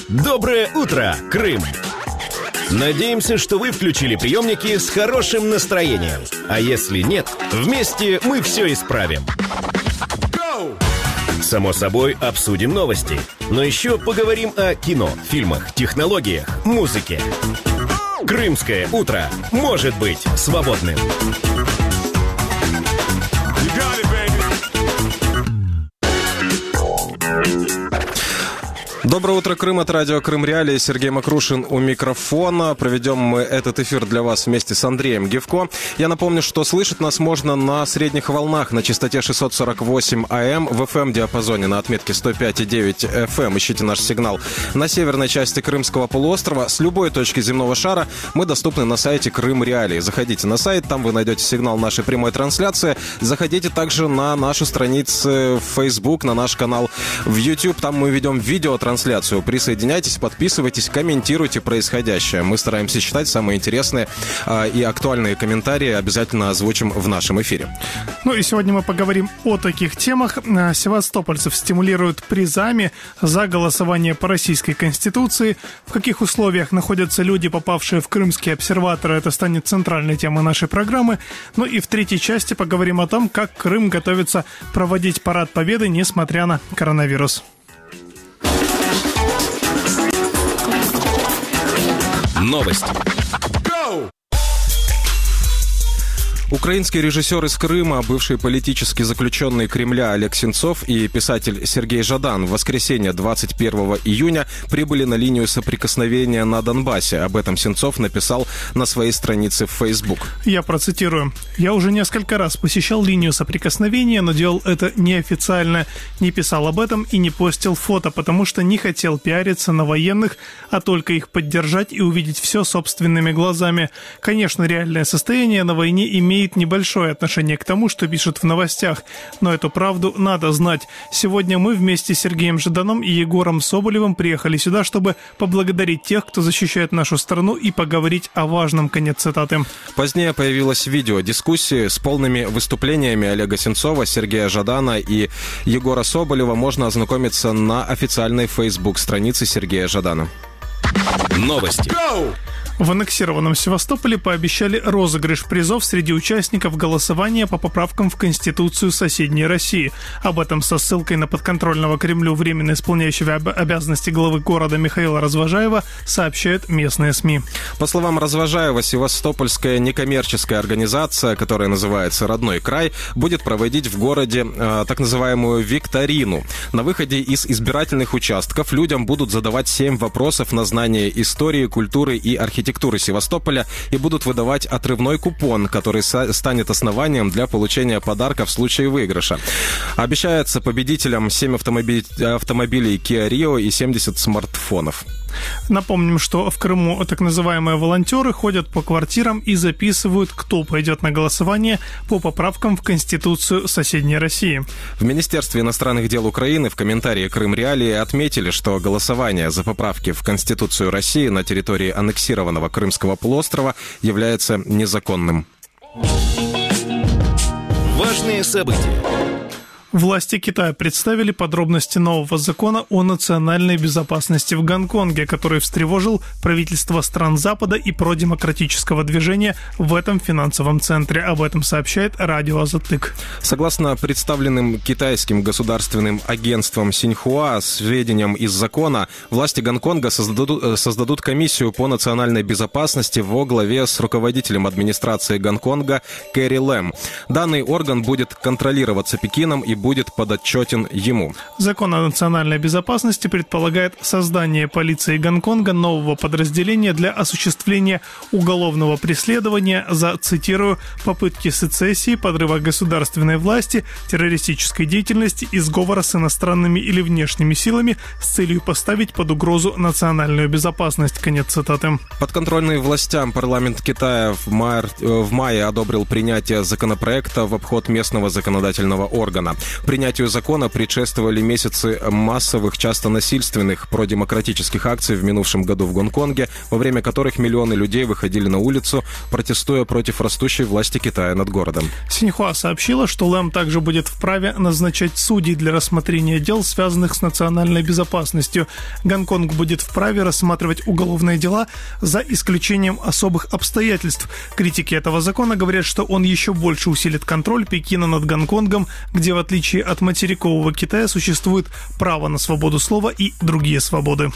Доброе утро, Крым! Надеемся, что вы включили приемники с хорошим настроением. А если нет, вместе мы все исправим. Само собой, обсудим новости. Но еще поговорим о кино, фильмах, технологиях, музыке. Крымское утро может быть свободным. Доброе утро, Крым, от радио Крым Реалии. Сергей Макрушин у микрофона. Проведем мы этот эфир для вас вместе с Андреем Гевко. Я напомню, что слышать нас можно на средних волнах на частоте 648 АМ в FM-диапазоне на отметке 105,9 FM. Ищите наш сигнал на северной части Крымского полуострова. С любой точки земного шара мы доступны на сайте Крым Реалии. Заходите на сайт, там вы найдете сигнал нашей прямой трансляции. Заходите также на нашу страницу в Facebook, на наш канал в YouTube. Там мы ведем видеотрансляцию. Присоединяйтесь, подписывайтесь, комментируйте происходящее. Мы стараемся читать самые интересные и актуальные комментарии. Обязательно озвучим в нашем эфире. Ну и сегодня мы поговорим о таких темах. Севастопольцев стимулируют призами за голосование по Российской Конституции. В каких условиях находятся люди, попавшие в крымские обсерваторы? Это станет центральной темой нашей программы. Ну и в третьей части поговорим о том, как Крым готовится проводить парад Победы, несмотря на коронавирус. Новости. Украинский режиссер из Крыма, бывший политический заключенный Кремля Олег Сенцов и писатель Сергей Жадан в воскресенье 21 июня прибыли на линию соприкосновения на Донбассе. Об этом Сенцов написал на своей странице в Facebook. Я процитирую. «Я уже несколько раз посещал линию соприкосновения, но делал это неофициально. Не писал об этом и не постил фото, потому что не хотел пиариться на военных, а только их поддержать и увидеть все собственными глазами. Конечно, реальное состояние на войне имеет небольшое отношение к тому, что пишут в новостях, но эту правду надо знать. Сегодня мы вместе с Сергеем Жаданом и Егором Соболевым приехали сюда, чтобы поблагодарить тех, кто защищает нашу страну, и поговорить о важном». Конец цитаты. Позднее появилось видео дискуссии с полными выступлениями Олега Сенцова, Сергея Жадана и Егора Соболева. Можно ознакомиться на официальной Facebook-странице Сергея Жадана. Новости. В аннексированном Севастополе пообещали розыгрыш призов среди участников голосования по поправкам в Конституцию соседней России. Об этом со ссылкой на подконтрольного Кремлю временно исполняющего обязанности главы города Михаила Развожаева сообщают местные СМИ. По словам Развожаева, севастопольская некоммерческая организация, которая называется «Родной край», будет проводить в городе так называемую викторину. На выходе из избирательных участков людям будут задавать 7 вопросов на знание истории, культуры и архитектуры Севастополя и будут выдавать отрывной купон, который станет основанием для получения подарка в случае выигрыша. Обещается победителям 7 автомобилей Kia Rio и 70 смартфонов. Напомним, что в Крыму так называемые волонтеры ходят по квартирам и записывают, кто пойдет на голосование по поправкам в Конституцию соседней России. В Министерстве иностранных дел Украины в комментарии Крым Реалии отметили, что голосование за поправки в Конституцию России на территории аннексированного Крымского полуострова является незаконным. Важные события. Власти Китая представили подробности нового закона о национальной безопасности в Гонконге, который встревожил правительства стран Запада и продемократического движения в этом финансовом центре. Об этом сообщает радио Азатык. Согласно представленным китайским государственным агентством Синьхуа сведениям из закона, власти Гонконга создадут комиссию по национальной безопасности во главе с руководителем администрации Гонконга Кэрри Лэм. Данный орган будет контролироваться Пекином и будет подотчетен ему. Закон о национальной безопасности предполагает создание полиции Гонконга нового подразделения для осуществления уголовного преследования за, цитирую, попытки сецессии, подрыва государственной власти, террористической деятельности и сговора с иностранными или внешними силами с целью поставить под угрозу национальную безопасность. Конец цитаты. Подконтрольный властям парламент Китая в мае одобрил принятие законопроекта в обход местного законодательного органа. Принятию закона предшествовали месяцы массовых, часто насильственных продемократических акций в минувшем году в Гонконге, во время которых миллионы людей выходили на улицу, протестуя против растущей власти Китая над городом. Синьхуа сообщила, что Лэм также будет вправе назначать судей для рассмотрения дел, связанных с национальной безопасностью. Гонконг будет вправе рассматривать уголовные дела за исключением особых обстоятельств. Критики этого закона говорят, что он еще больше усилит контроль Пекина над Гонконгом, где, в отличие от материкового Китая, существует право на свободу слова и другие свободы.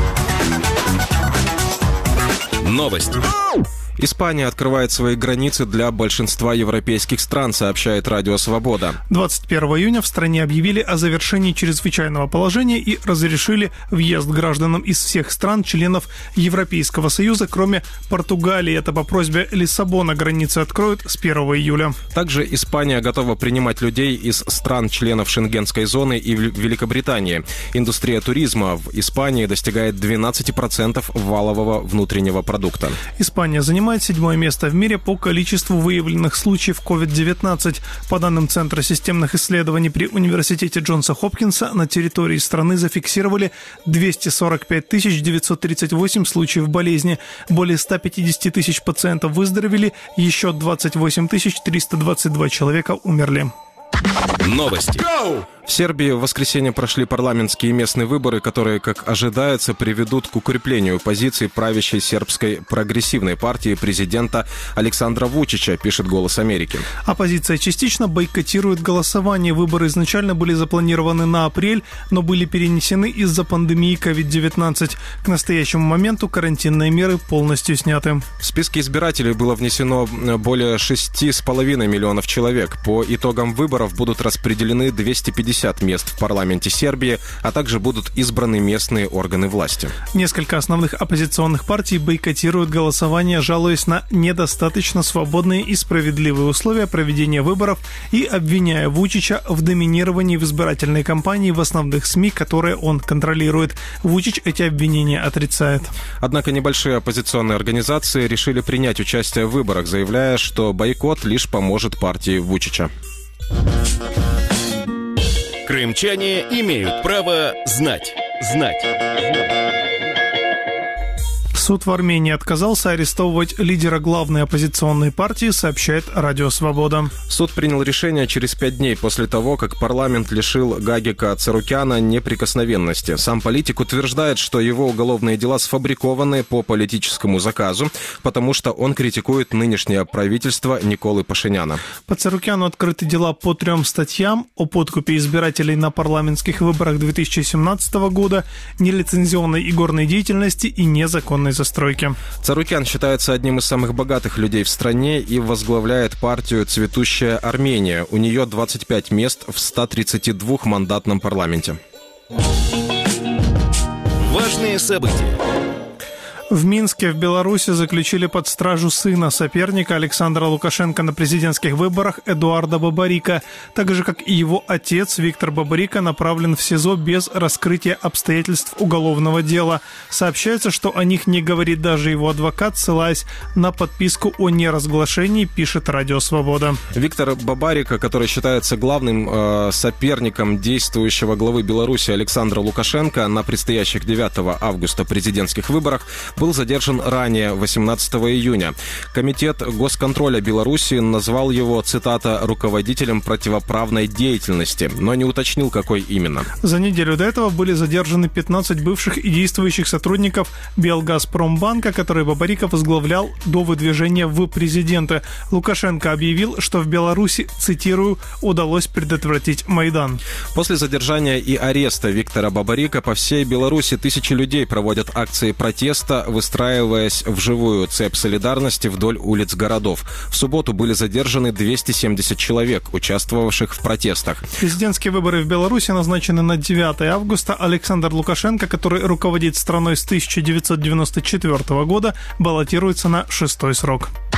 Новости. Испания открывает свои границы для большинства европейских стран, сообщает Радио Свобода. 21 июня в стране объявили о завершении чрезвычайного положения и разрешили въезд гражданам из всех стран, членов Европейского Союза, кроме Португалии. Это по просьбе Лиссабона. Границы откроют с 1 июля. Также Испания готова принимать людей из стран-членов Шенгенской зоны и Великобритании. Индустрия туризма в Испании достигает 12% валового внутреннего продукта. Испания занимает 7-е место в мире по количеству выявленных случаев COVID-19. По данным Центра системных исследований при университете Джонса Хопкинса, на территории страны зафиксировали 245 938 случаев болезни. Более 150 тысяч пациентов выздоровели, еще 28 322 человека умерли. Новости. В Сербии в воскресенье прошли парламентские и местные выборы, которые, как ожидается, приведут к укреплению позиций правящей сербской прогрессивной партии президента Александра Вучича, пишет «Голос Америки». Оппозиция частично бойкотирует голосование. Выборы изначально были запланированы на апрель, но были перенесены из-за пандемии COVID-19. К настоящему моменту карантинные меры полностью сняты. В списки избирателей было внесено более 6,5 миллионов человек. По итогам выборов будут распределены 250 мест в парламенте Сербии, а также будут избраны местные органы власти. Несколько основных оппозиционных партий бойкотируют голосование, жалуясь на недостаточно свободные и справедливые условия проведения выборов и обвиняя Вучича в доминировании в избирательной кампании в основных СМИ, которые он контролирует. Вучич эти обвинения отрицает. Однако небольшие оппозиционные организации решили принять участие в выборах, заявляя, что бойкот лишь поможет партии Вучича. Крымчане имеют право знать. Суд в Армении отказался арестовывать лидера главной оппозиционной партии, сообщает Радио Свобода. Суд принял решение через 5 дней после того, как парламент лишил Гагика Царукяна неприкосновенности. Сам политик утверждает, что его уголовные дела сфабрикованы по политическому заказу, потому что он критикует нынешнее правительство Николы Пашиняна. По Царукяну открыты дела по 3 статьям: о подкупе избирателей на парламентских выборах 2017 года, нелицензионной игорной деятельности и незаконной застройки. Царукян считается одним из самых богатых людей в стране и возглавляет партию «Цветущая Армения». У нее 25 мест в 132-мандатном парламенте. Важные события. В Минске в Беларуси заключили под стражу сына соперника Александра Лукашенко на президентских выборах Эдуарда Бабарика. Так же, как и его отец Виктор Бабарика, направлен в СИЗО без раскрытия обстоятельств уголовного дела. Сообщается, что о них не говорит даже его адвокат, ссылаясь на подписку о неразглашении, пишет Радио Свобода. Виктор Бабарика, который считается главным соперником действующего главы Беларуси Александра Лукашенко на предстоящих 9 августа президентских выборах, был задержан ранее, 18 июня. Комитет госконтроля Беларуси назвал его, цитата, руководителем противоправной деятельности, но не уточнил, какой именно. За неделю до этого были задержаны 15 бывших и действующих сотрудников Белгазпромбанка, который Бабарика возглавлял до выдвижения в президенты. Лукашенко объявил, что в Беларуси, цитирую, удалось предотвратить Майдан. После задержания и ареста Виктора Бабарика по всей Беларуси тысячи людей проводят акции протеста, выстраиваясь в живую цепь солидарности вдоль улиц городов. В субботу были задержаны 270 человек, участвовавших в протестах. Президентские выборы в Беларуси назначены на 9 августа. Александр Лукашенко, который руководит страной с 1994 года, баллотируется на 6-й срок.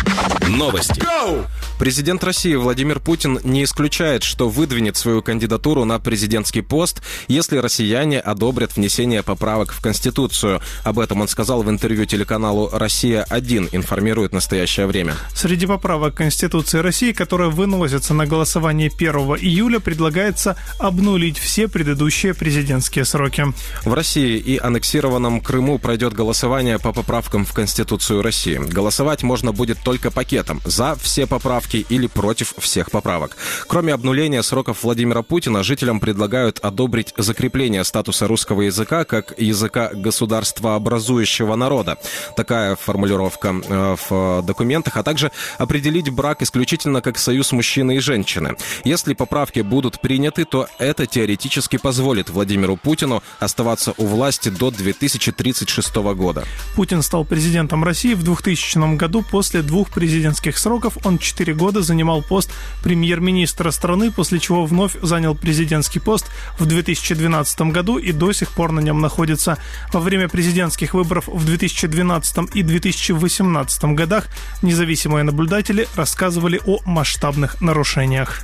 Новости. Президент России Владимир Путин не исключает, что выдвинет свою кандидатуру на президентский пост, если россияне одобрят внесение поправок в Конституцию. Об этом он сказал в интервью телеканалу «Россия-1», информирует «Настоящее время». Среди поправок Конституции России, которые выносятся на голосование 1 июля, предлагается обнулить все предыдущие президентские сроки. В России и аннексированном Крыму пройдет голосование по поправкам в Конституцию России. Голосовать можно будет только пакетом за все поправки или против всех поправок. Кроме обнуления сроков Владимира Путина, жителям предлагают одобрить закрепление статуса русского языка как языка государствообразующего народа. Такая формулировка в документах, а также определить брак исключительно как союз мужчины и женщины. Если поправки будут приняты, то это теоретически позволит Владимиру Путину оставаться у власти до 2036 года. Путин стал президентом России в 2000 году. После 2 президентских сроков он 4 года занимал пост премьер-министра страны, после чего вновь занял президентский пост в 2012 году и до сих пор на нем находится. Во время президентских выборов в 2012 и 2018 годах независимые наблюдатели рассказывали о масштабных нарушениях.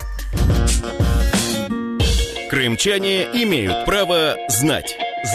Крымчане имеют право знать.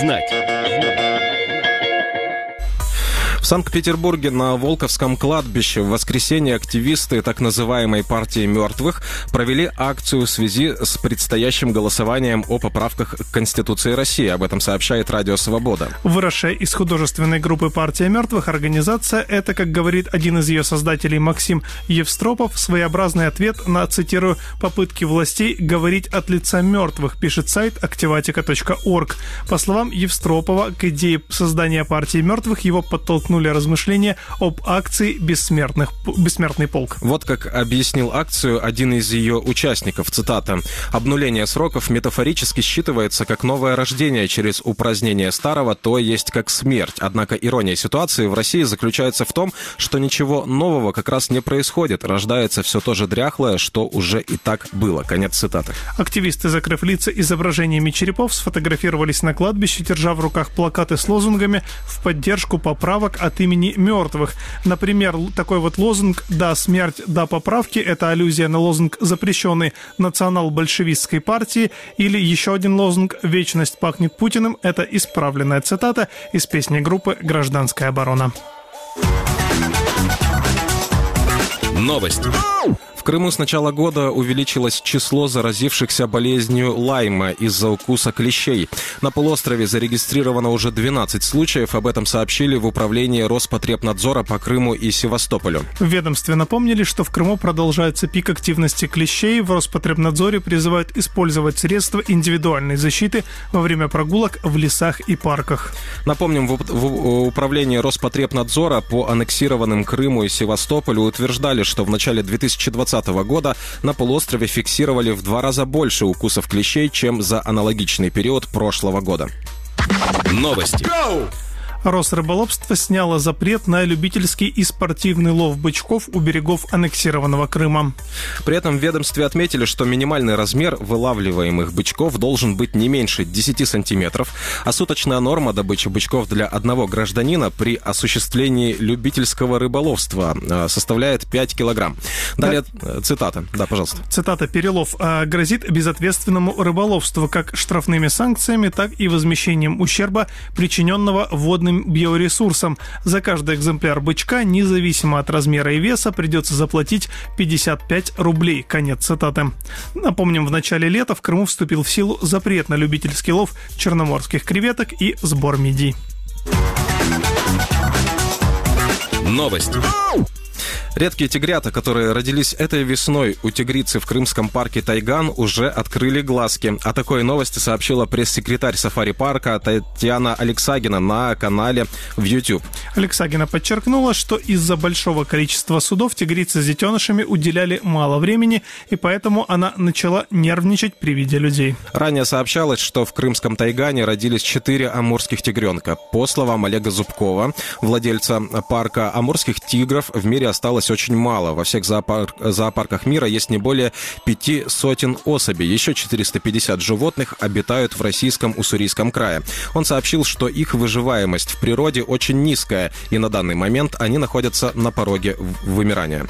В Санкт-Петербурге на Волковском кладбище в воскресенье активисты так называемой партии мертвых провели акцию в связи с предстоящим голосованием о поправках к Конституции России. Об этом сообщает Радио Свобода. Выросшая из художественной группы «Партия мертвых» организация – это, как говорит один из ее создателей Максим Евстропов, своеобразный ответ на, цитирую, «попытки властей говорить от лица мертвых», пишет сайт activatica.org. По словам Евстропова, к идее создания партии мертвых его подтолкнули размышления об акции «Бессмертный полк». Вот как объяснил акцию один из ее участников, цитата: «Обнуление сроков метафорически считывается как новое рождение через упразднение старого, то есть как смерть. Однако ирония ситуации в России заключается в том, что ничего нового как раз не происходит. Рождается все то же дряхлое, что уже и так было». Конец цитаты. Активисты, закрыв лица изображениями черепов, сфотографировались на кладбище, держа в руках плакаты с лозунгами в поддержку поправок от имени мертвых. Например, такой вот лозунг «Да, смерть, да, поправки» — это аллюзия на лозунг запрещенной национал-большевистской партии, или еще один лозунг «Вечность пахнет Путиным» — это исправленная цитата из песни группы «Гражданская оборона». Новости. В Крыму с начала года увеличилось число заразившихся болезнью Лайма из-за укуса клещей. На полуострове зарегистрировано уже 12 случаев. Об этом сообщили в управлении Роспотребнадзора по Крыму и Севастополю. В ведомстве напомнили, что в Крыму продолжается пик активности клещей. В Роспотребнадзоре призывают использовать средства индивидуальной защиты во время прогулок в лесах и парках. Напомним, в управлении Роспотребнадзора по аннексированным Крыму и Севастополю утверждали, что в начале 2020 года на полуострове фиксировали в 2 раза больше укусов клещей, чем за аналогичный период прошлого года. Новости. Росрыболовство сняло запрет на любительский и спортивный лов бычков у берегов аннексированного Крыма. При этом в ведомстве отметили, что минимальный размер вылавливаемых бычков должен быть не меньше 10 сантиметров, а суточная норма добычи бычков для одного гражданина при осуществлении любительского рыболовства составляет 5 килограмм. Далее цитата. Да, пожалуйста. Цитата: «Перелов грозит безответственному рыболовству как штрафными санкциями, так и возмещением ущерба, причиненного водным биоресурсам. За каждый экземпляр бычка, независимо от размера и веса, придется заплатить 55 рублей». Конец цитаты. Напомним, в начале лета в Крыму вступил в силу запрет на любительский лов черноморских креветок и сбор мидий. Новости. Редкие тигрята, которые родились этой весной у тигрицы в крымском парке Тайган, уже открыли глазки. О такой новости сообщила пресс-секретарь сафари-парка Татьяна Алексагина на канале в YouTube. Алексагина подчеркнула, что из-за большого количества судов тигрицы с детенышами уделяли мало времени, и поэтому она начала нервничать при виде людей. Ранее сообщалось, что в крымском Тайгане родились 4 амурских тигренка. По словам Олега Зубкова, владельца парка, амурских тигров в мире осталось осталось очень мало. Во всех зоопарках мира есть не более 500 особей. Еще 450 животных обитают в российском Уссурийском крае. Он сообщил, что их выживаемость в природе очень низкая, и на данный момент они находятся на пороге вымирания.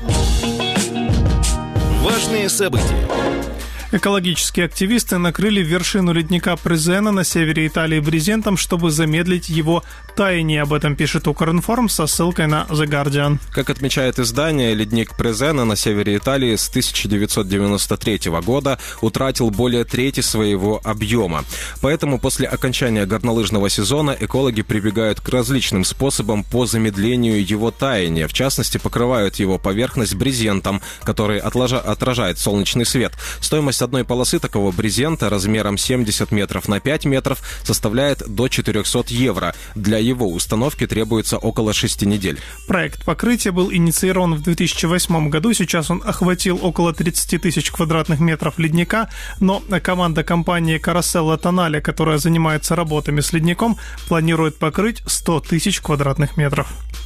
Важные события. Экологические активисты накрыли вершину ледника Презена на севере Италии брезентом, чтобы замедлить его таяние. Об этом пишет Укринформ со ссылкой на The Guardian. Как отмечает издание, ледник Презена на севере Италии с 1993 года утратил более трети своего объема. Поэтому после окончания горнолыжного сезона экологи прибегают к различным способам по замедлению его таяния. В частности, покрывают его поверхность брезентом, который отражает солнечный свет. Стоимость одной полосы такого брезента размером 70 метров на 5 метров составляет до 400 евро. Для его установки требуется около 6 недель. Проект покрытия был инициирован в 2008 году. Сейчас он охватил около 30 тысяч квадратных метров ледника, но команда компании Carosella Tonale, которая занимается работами с ледником, планирует покрыть 100 тысяч квадратных метров.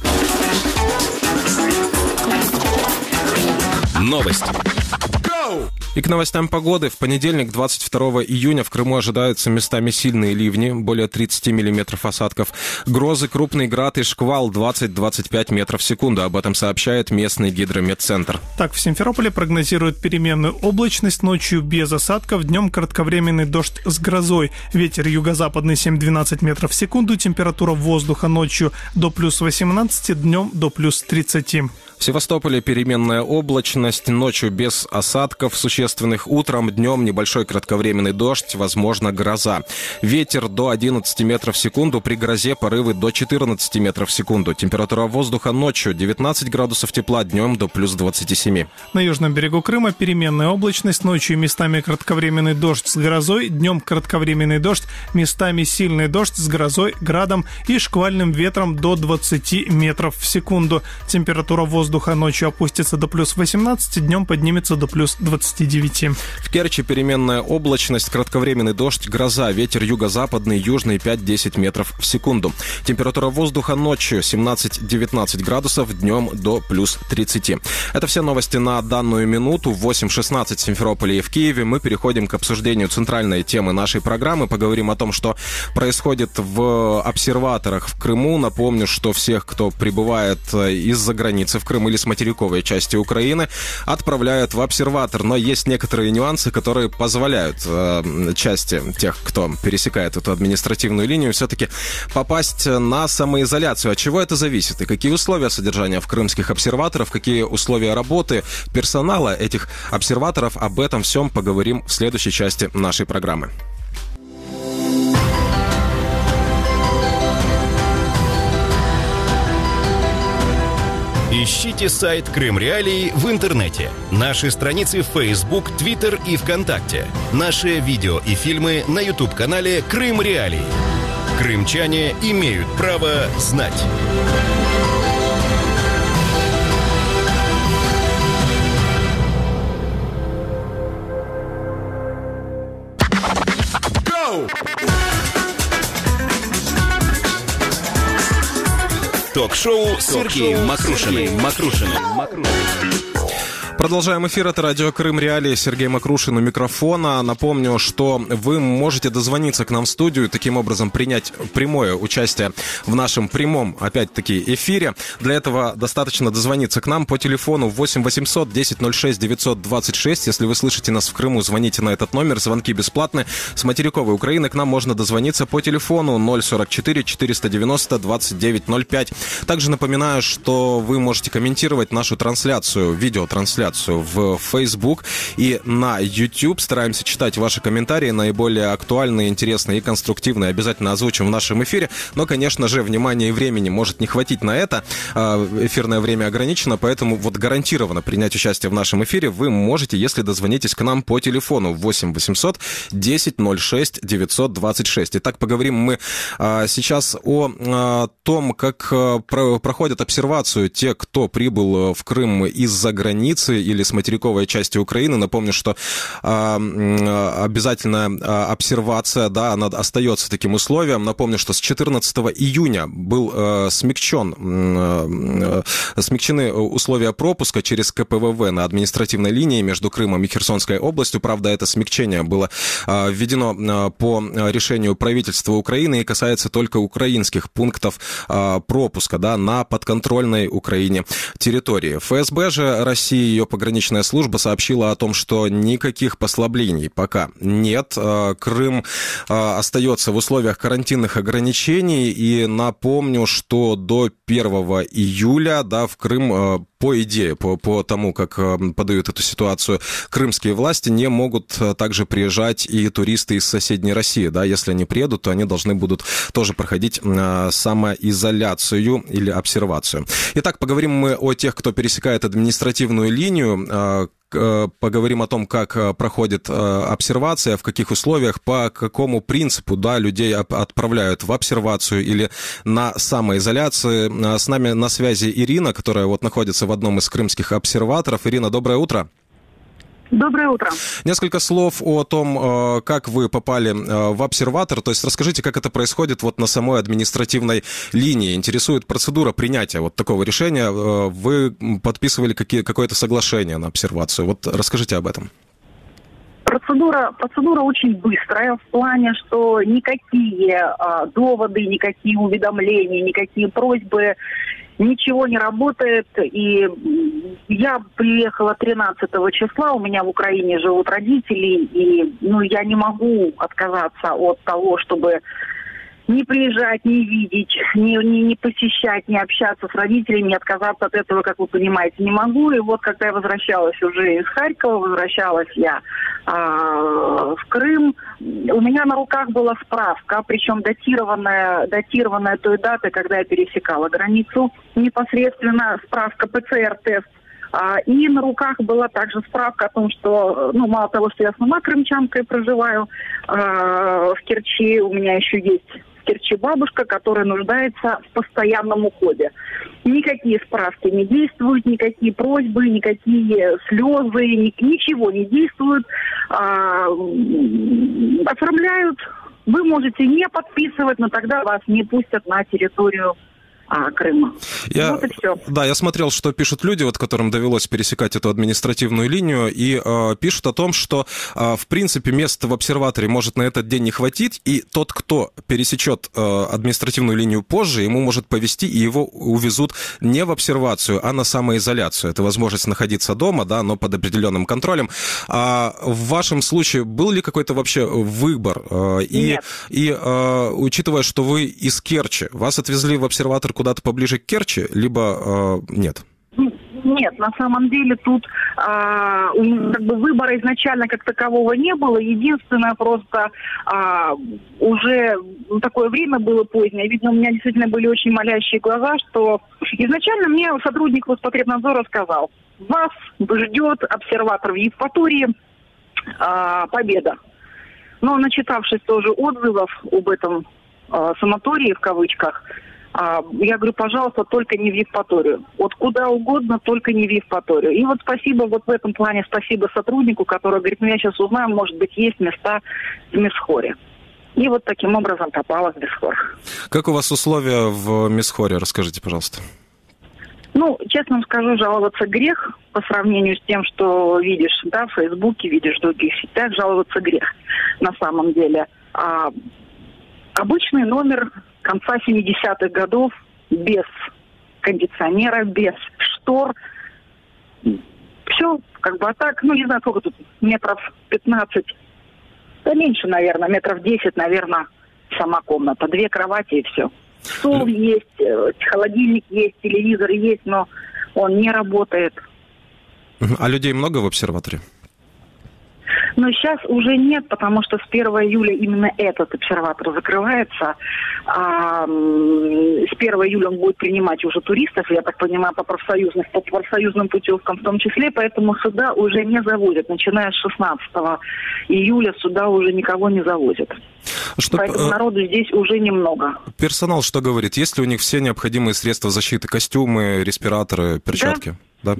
Новости. И к новостям погоды. В понедельник, 22 июня, в Крыму ожидаются местами сильные ливни, более 30 миллиметров осадков, грозы, крупный град и шквал 20-25 метров в секунду. Об этом сообщает местный гидрометцентр. Так, в Симферополе прогнозируют переменную облачность, ночью без осадков, днем кратковременный дождь с грозой, ветер юго-западный 7-12 метров в секунду, температура воздуха ночью до плюс 18, днем до плюс 30. В Севастополе переменная облачность, ночью без осадков существенных, утром, днем небольшой кратковременный дождь, возможно, гроза. Ветер до 11 метров в секунду, при грозе порывы до 14 метров в секунду. Температура воздуха ночью 19 градусов тепла, днем до плюс 27. На южном берегу Крыма переменная облачность, ночью местами кратковременный дождь с грозой, днем кратковременный дождь, местами сильный дождь с грозой, градом и шквальным ветром до 20 метров в секунду. Температура воздуха ночью опустится до плюс 18, днем поднимется до плюс 29. В Керчи переменная облачность, кратковременный дождь, гроза, ветер юго-западный, южный 5-10 метров в секунду. Температура воздуха ночью 17-19 градусов, днем до плюс 30. Это все новости на данную минуту. В 8:16 в Симферополе и в Киеве. Мы переходим к обсуждению центральной темы нашей программы. Поговорим о том, что происходит в обсерваторах в Крыму. Напомню, что всех, кто прибывает из-за границы в Крым или с материковой части Украины, отправляют в обсерватор. Но есть некоторые нюансы, которые позволяют части тех, кто пересекает эту административную линию, все-таки попасть на самоизоляцию. От чего это зависит? И какие условия содержания в крымских обсерваторах, какие условия работы персонала этих обсерваторов? Об этом всем поговорим в следующей части нашей программы. Ищите сайт Крым Реалии в интернете, наши страницы в Facebook, Twitter и ВКонтакте, наши видео и фильмы на YouTube-канале Крым Реалии. Крымчане имеют право знать. Ток-шоу с Сергеем Макрушиным. Продолжаем эфир. Это радио Крым Реалии. Сергей Макрушин у микрофона. Напомню, что вы можете дозвониться к нам в студию, таким образом принять прямое участие в нашем прямом, опять-таки, эфире. Для этого достаточно дозвониться к нам по телефону 8 800 10 06 926. Если вы слышите нас в Крыму, звоните на этот номер. Звонки бесплатны. С материковой Украины к нам можно дозвониться по телефону 044 490 2905. Также напоминаю, что вы можете комментировать нашу трансляцию, видеотрансляцию в Facebook и на YouTube. Стараемся читать ваши комментарии, наиболее актуальные, интересные и конструктивные. Обязательно озвучим в нашем эфире. Но, конечно же, внимания и времени может не хватить на это. Эфирное время ограничено, поэтому вот гарантированно принять участие в нашем эфире вы можете, если дозвонитесь к нам по телефону 8 800 10 06 926. Итак, поговорим мы сейчас о том, как проходят обсервацию те, кто прибыл в Крым из-за границы. границы или с материковой части Украины. Напомню, что обязательная обсервация, да, она остается таким условием. Напомню, что с 14 июня был смягчены условия пропуска через КПВВ на административной линии между Крымом и Херсонской областью. Правда, это смягчение было введено по решению правительства Украины и касается только украинских пунктов пропуска, да, на подконтрольной Украине территории. ФСБ же России, ее пограничная служба, сообщила о том, что никаких послаблений пока нет. Крым остается в условиях карантинных ограничений. И напомню, что до 1 июля, да, в Крым, по идее, по тому, как подают эту ситуацию, крымские власти не могут также приезжать и туристы из соседней России. Да, если они приедут, то они должны будут тоже проходить самоизоляцию или обсервацию. Итак, поговорим мы о тех, кто пересекает административную линию. Поговорим о том, как проходит обсервация, в каких условиях, по какому принципу, да, людей отправляют в обсервацию или на самоизоляции. С нами на связи Ирина, которая вот находится в одном из крымских обсерваторов. Ирина, доброе утро. Доброе утро. Несколько слов о том, как вы попали в обсерватор. То есть расскажите, как это происходит вот на самой административной линии. Интересует процедура принятия вот такого решения. Вы подписывали какое-то соглашение на обсервацию. Вот расскажите об этом. Процедура очень быстрая в плане, что никакие доводы, никакие уведомления, никакие просьбы, ничего не работает. И я приехала 13 числа, у меня в Украине живут родители, и я не могу отказаться от того, чтобы не приезжать, не видеть, не посещать, не общаться с родителями, не отказаться от этого, как вы понимаете, не могу. И вот когда я возвращалась уже из Харькова, возвращалась я в Крым, у меня на руках была справка, причем датированная той даты, когда я пересекала границу, непосредственно справка ПЦР-тест. И на руках была также справка о том, что, мало того, что я сама крымчанкой проживаю в Керчи, у меня еще есть в Керчи бабушка, которая нуждается в постоянном уходе. Никакие справки не действуют, никакие просьбы, никакие слезы, ничего не действуют. Оформляют. Вы можете не подписывать, но тогда вас не пустят на территорию Крыма. Вот и все. Да, я смотрел, что пишут люди, вот которым довелось пересекать эту административную линию, и пишут о том, что, в принципе, места в обсерваторе может на этот день не хватить, и тот, кто пересечет административную линию позже, ему может повезти, и его увезут не в обсервацию, а на самоизоляцию. Это возможность находиться дома, да, но под определенным контролем. А в вашем случае был ли какой-то вообще выбор? Нет. И учитывая, что вы из Керчи, вас отвезли в обсерватор куда-то поближе к Керчи, либо нет? Нет, на самом деле тут выбора изначально как такового не было. Единственное, просто уже такое время было позднее. Видно, у меня действительно были очень молящие глаза, что изначально мне сотрудник Роспотребнадзора сказал: вас ждет обсерватор в Евпатории, победа. Но начитавшись тоже отзывов об этом санатории, в кавычках, я говорю, пожалуйста, только не в Евпаторию. Вот куда угодно, только не в Евпаторию. И вот спасибо, вот в этом плане спасибо сотруднику, который говорит, я сейчас узнаю, может быть, есть места в Мисхоре. И вот таким образом попала в Мисхор. Как у вас условия в Мисхоре? Расскажите, пожалуйста. Честно скажу, жаловаться грех по сравнению с тем, что видишь, да, в Фейсбуке, видишь в других сетях, жаловаться грех на самом деле. Обычный номер конца 70-х годов, без кондиционера, без штор. Все, так, не знаю, сколько тут, метров 15, да меньше, наверное, метров 10, наверное, сама комната. 2 кровати и все. Стол есть, холодильник есть, телевизор есть, но он не работает. А людей много в обсерваторе? Но сейчас уже нет, потому что с 1 июля именно этот обсерватор закрывается. С 1 июля он будет принимать уже туристов, я так понимаю, по профсоюзным путевкам в том числе, поэтому сюда уже не завозят. Начиная с 16 июля сюда уже никого не завозят. Поэтому народу здесь уже немного. Персонал что говорит? Есть ли у них все необходимые средства защиты? Костюмы, респираторы, перчатки? да?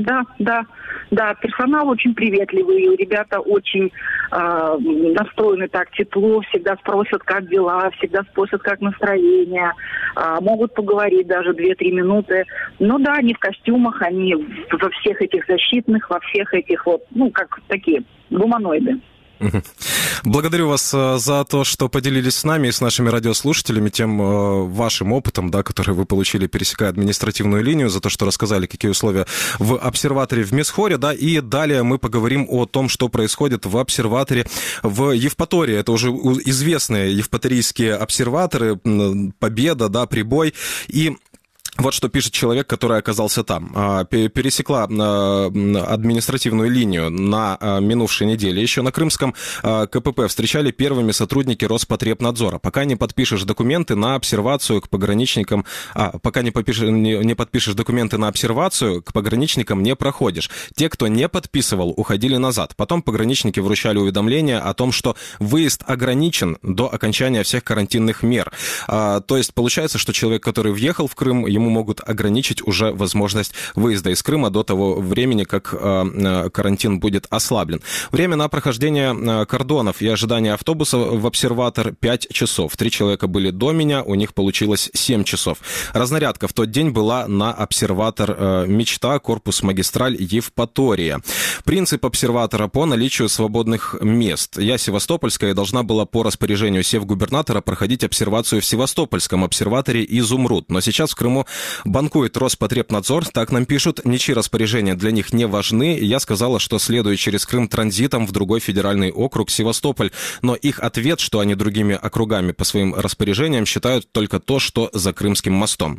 Да, персонал очень приветливый, ребята очень настроены так тепло, всегда спросят, как дела, всегда спросят, как настроение, могут поговорить даже 2-3 минуты. Но да, они в костюмах, они во всех этих защитных, во всех этих как такие гуманоиды. Благодарю вас за то, что поделились с нами и с нашими радиослушателями тем вашим опытом, да, который вы получили, пересекая административную линию, за то, что рассказали, какие условия в обсерваторе в Мисхоре, да, и далее мы поговорим о том, что происходит в обсерваторе в Евпатории. Это уже известные евпаторийские обсерваторы, Победа, да, Прибой, и вот что пишет человек, который оказался там. Пересекла административную линию на минувшей неделе. Еще на Крымском КПП встречали первыми сотрудники Роспотребнадзора. Пока не подпишешь документы на обсервацию к пограничникам, пока не подпишешь документы на обсервацию, к пограничникам не проходишь. Те, кто не подписывал, уходили назад. Потом пограничники вручали уведомление о том, что выезд ограничен до окончания всех карантинных мер. То есть получается, что человек, который въехал в Крым, ему могут ограничить уже возможность выезда из Крыма до того времени, как карантин будет ослаблен. Время на прохождение кордонов и ожидание автобуса в обсерватор 5 часов. 3 человека были до меня, у них получилось 7 часов. Разнарядка в тот день была на обсерватор «Мечта», корпус «Магистраль», Евпатория. Принцип обсерватора по наличию свободных мест. Я севастопольская и должна была по распоряжению севгубернатора проходить обсервацию в севастопольском обсерваторе «Изумруд». Но сейчас в Крыму банкует Роспотребнадзор, так нам пишут, ничьи распоряжения для них не важны. Я сказала, что следую через Крым транзитом в другой федеральный округ Севастополь, но их ответ, что они другими округами по своим распоряжениям считают только то, что за Крымским мостом.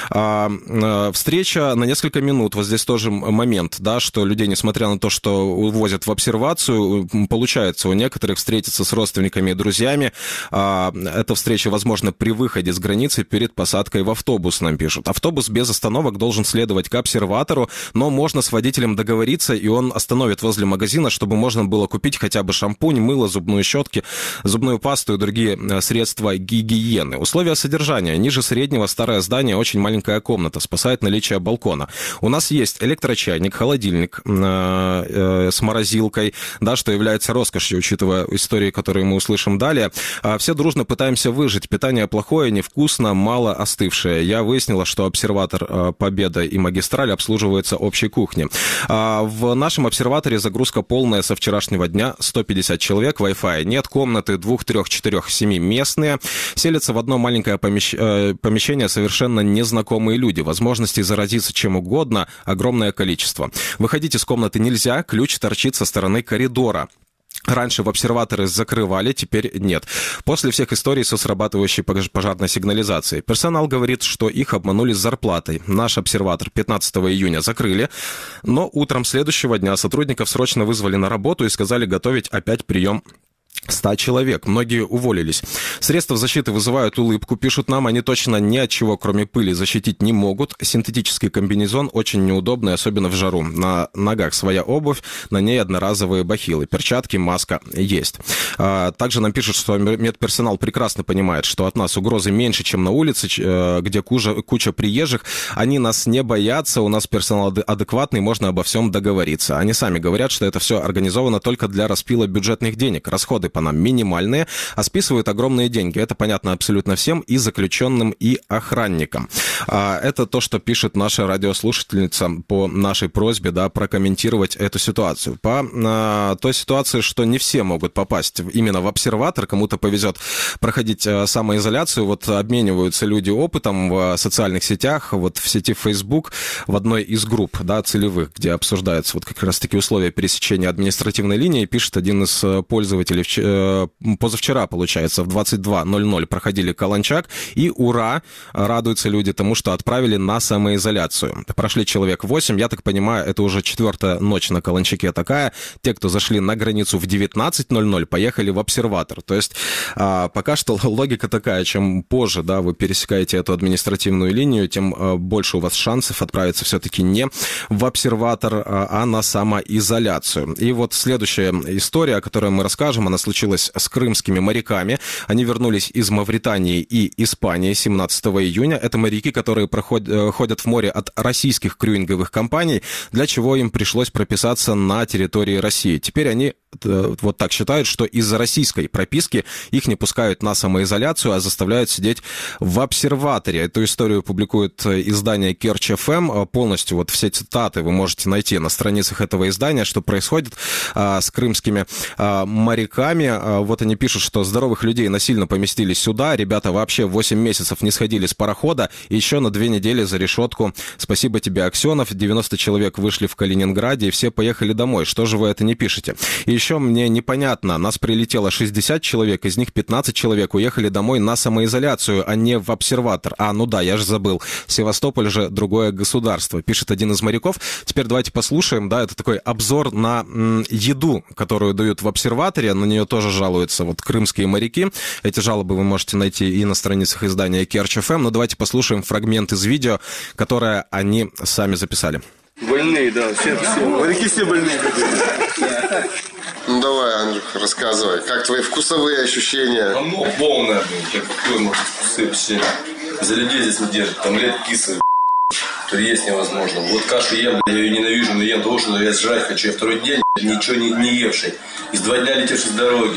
Встреча на несколько минут, вот здесь тоже момент, да, что людей, несмотря на то, что увозят в обсервацию, получается у некоторых встретиться с родственниками и друзьями. Эта встреча возможна при выходе с границы перед посадкой в автобус, нам пишут. Автобус без остановок должен следовать к обсерватору, но можно с водителем договориться, и он остановит возле магазина, чтобы можно было купить хотя бы шампунь, мыло, зубные щетки, зубную пасту и другие средства гигиены. Условия содержания. Ниже среднего старое здание, очень маленькая комната, спасает наличие балкона. У нас есть электрочайник, холодильник с морозилкой, да, что является роскошью, учитывая истории, которые мы услышим далее. Все дружно пытаемся выжить. Питание плохое, невкусно, мало остывшее. Я выяснила, что обсерватор «Победа» и «Магистраль» обслуживаются общей кухней. В нашем обсерваторе загрузка полная со вчерашнего дня, 150 человек, Wi-Fi нет, комнаты 2, 3, 4, 7 местные. Селятся в одно маленькое помещение совершенно незнакомые люди. Возможностей заразиться чем угодно огромное количество. Выходить из комнаты нельзя, ключ торчит со стороны коридора. Раньше в обсерваторы закрывали, теперь нет. После всех историй со срабатывающей пожарной сигнализацией. Персонал говорит, что их обманули с зарплатой. Наш обсерватор 15 июня закрыли, но утром следующего дня сотрудников срочно вызвали на работу и сказали готовить опять прием 100 человек. Многие уволились. Средства защиты вызывают улыбку, пишут нам, они точно ни от чего, кроме пыли, защитить не могут. Синтетический комбинезон очень неудобный, особенно в жару. На ногах своя обувь, на ней одноразовые бахилы, перчатки, маска есть. Также нам пишут, что медперсонал прекрасно понимает, что от нас угрозы меньше, чем на улице, где куча приезжих. Они нас не боятся, у нас персонал адекватный, можно обо всем договориться. Они сами говорят, что это все организовано только для распила бюджетных денег. Расходы по нам минимальные, а списывают огромные деньги. Это понятно абсолютно всем, и заключенным, и охранникам. Это то, что пишет наша радиослушательница по нашей просьбе, да, прокомментировать эту ситуацию. По той ситуации, что не все могут попасть именно в обсерватор, кому-то повезет проходить самоизоляцию, вот обмениваются люди опытом в социальных сетях, вот в сети Facebook, в одной из групп, да, целевых, где обсуждаются вот как раз-таки условия пересечения административной линии, пишет один из пользователей, позавчера, получается, в 22:00 проходили Каланчак, и ура, радуются люди тому, что отправили на самоизоляцию. Прошли человек 8, я так понимаю, это уже 4-я ночь на Каланчаке такая. Те, кто зашли на границу в 19:00, поехали в обсерватор. То есть пока что логика такая, чем позже, да, вы пересекаете эту административную линию, тем больше у вас шансов отправиться все-таки не в обсерватор, а на самоизоляцию. И вот следующая история, о которой мы расскажем, она случилась случилось с крымскими моряками. Они вернулись из Мавритании и Испании 17 июня. Это моряки, которые ходят в море от российских крюинговых компаний, для чего им пришлось прописаться на территории России. Теперь они вот так считают, что из-за российской прописки их не пускают на самоизоляцию, а заставляют сидеть в обсерваторе. Эту историю публикует издание Керчь.ФМ. Полностью вот все цитаты вы можете найти на страницах этого издания, что происходит с крымскими моряками. Вот они пишут, что здоровых людей насильно поместили сюда, ребята вообще 8 месяцев не сходили с парохода, и еще на 2 недели за решетку. Спасибо тебе, Аксенов. 90 человек вышли в Калининграде, и все поехали домой. Что же вы это не пишете? И еще мне непонятно, нас прилетело 60 человек, из них 15 человек уехали домой на самоизоляцию, а не в обсерватор. Ну да, я же забыл. Севастополь же другое государство, пишет один из моряков. Теперь давайте послушаем, да, это такой обзор на еду, которую дают в обсерваторе, на нее тоже жалуются вот крымские моряки. Эти жалобы вы можете найти и на страницах издания Керчь.ФМ, но давайте послушаем фрагмент из видео, которое они сами записали. Больные, да, все. Моряки все больные. Ну давай, Андрюх, рассказывай, как твои вкусовые ощущения? Полное, какое может вкусовые ощущения. За людей здесь не держат, там лет кислый, есть невозможно. Вот кашу ем, я ее ненавижу, но ем того, что я сжрать хочу. Я второй день ничего не евший. Из 2 дня летевший с дороги.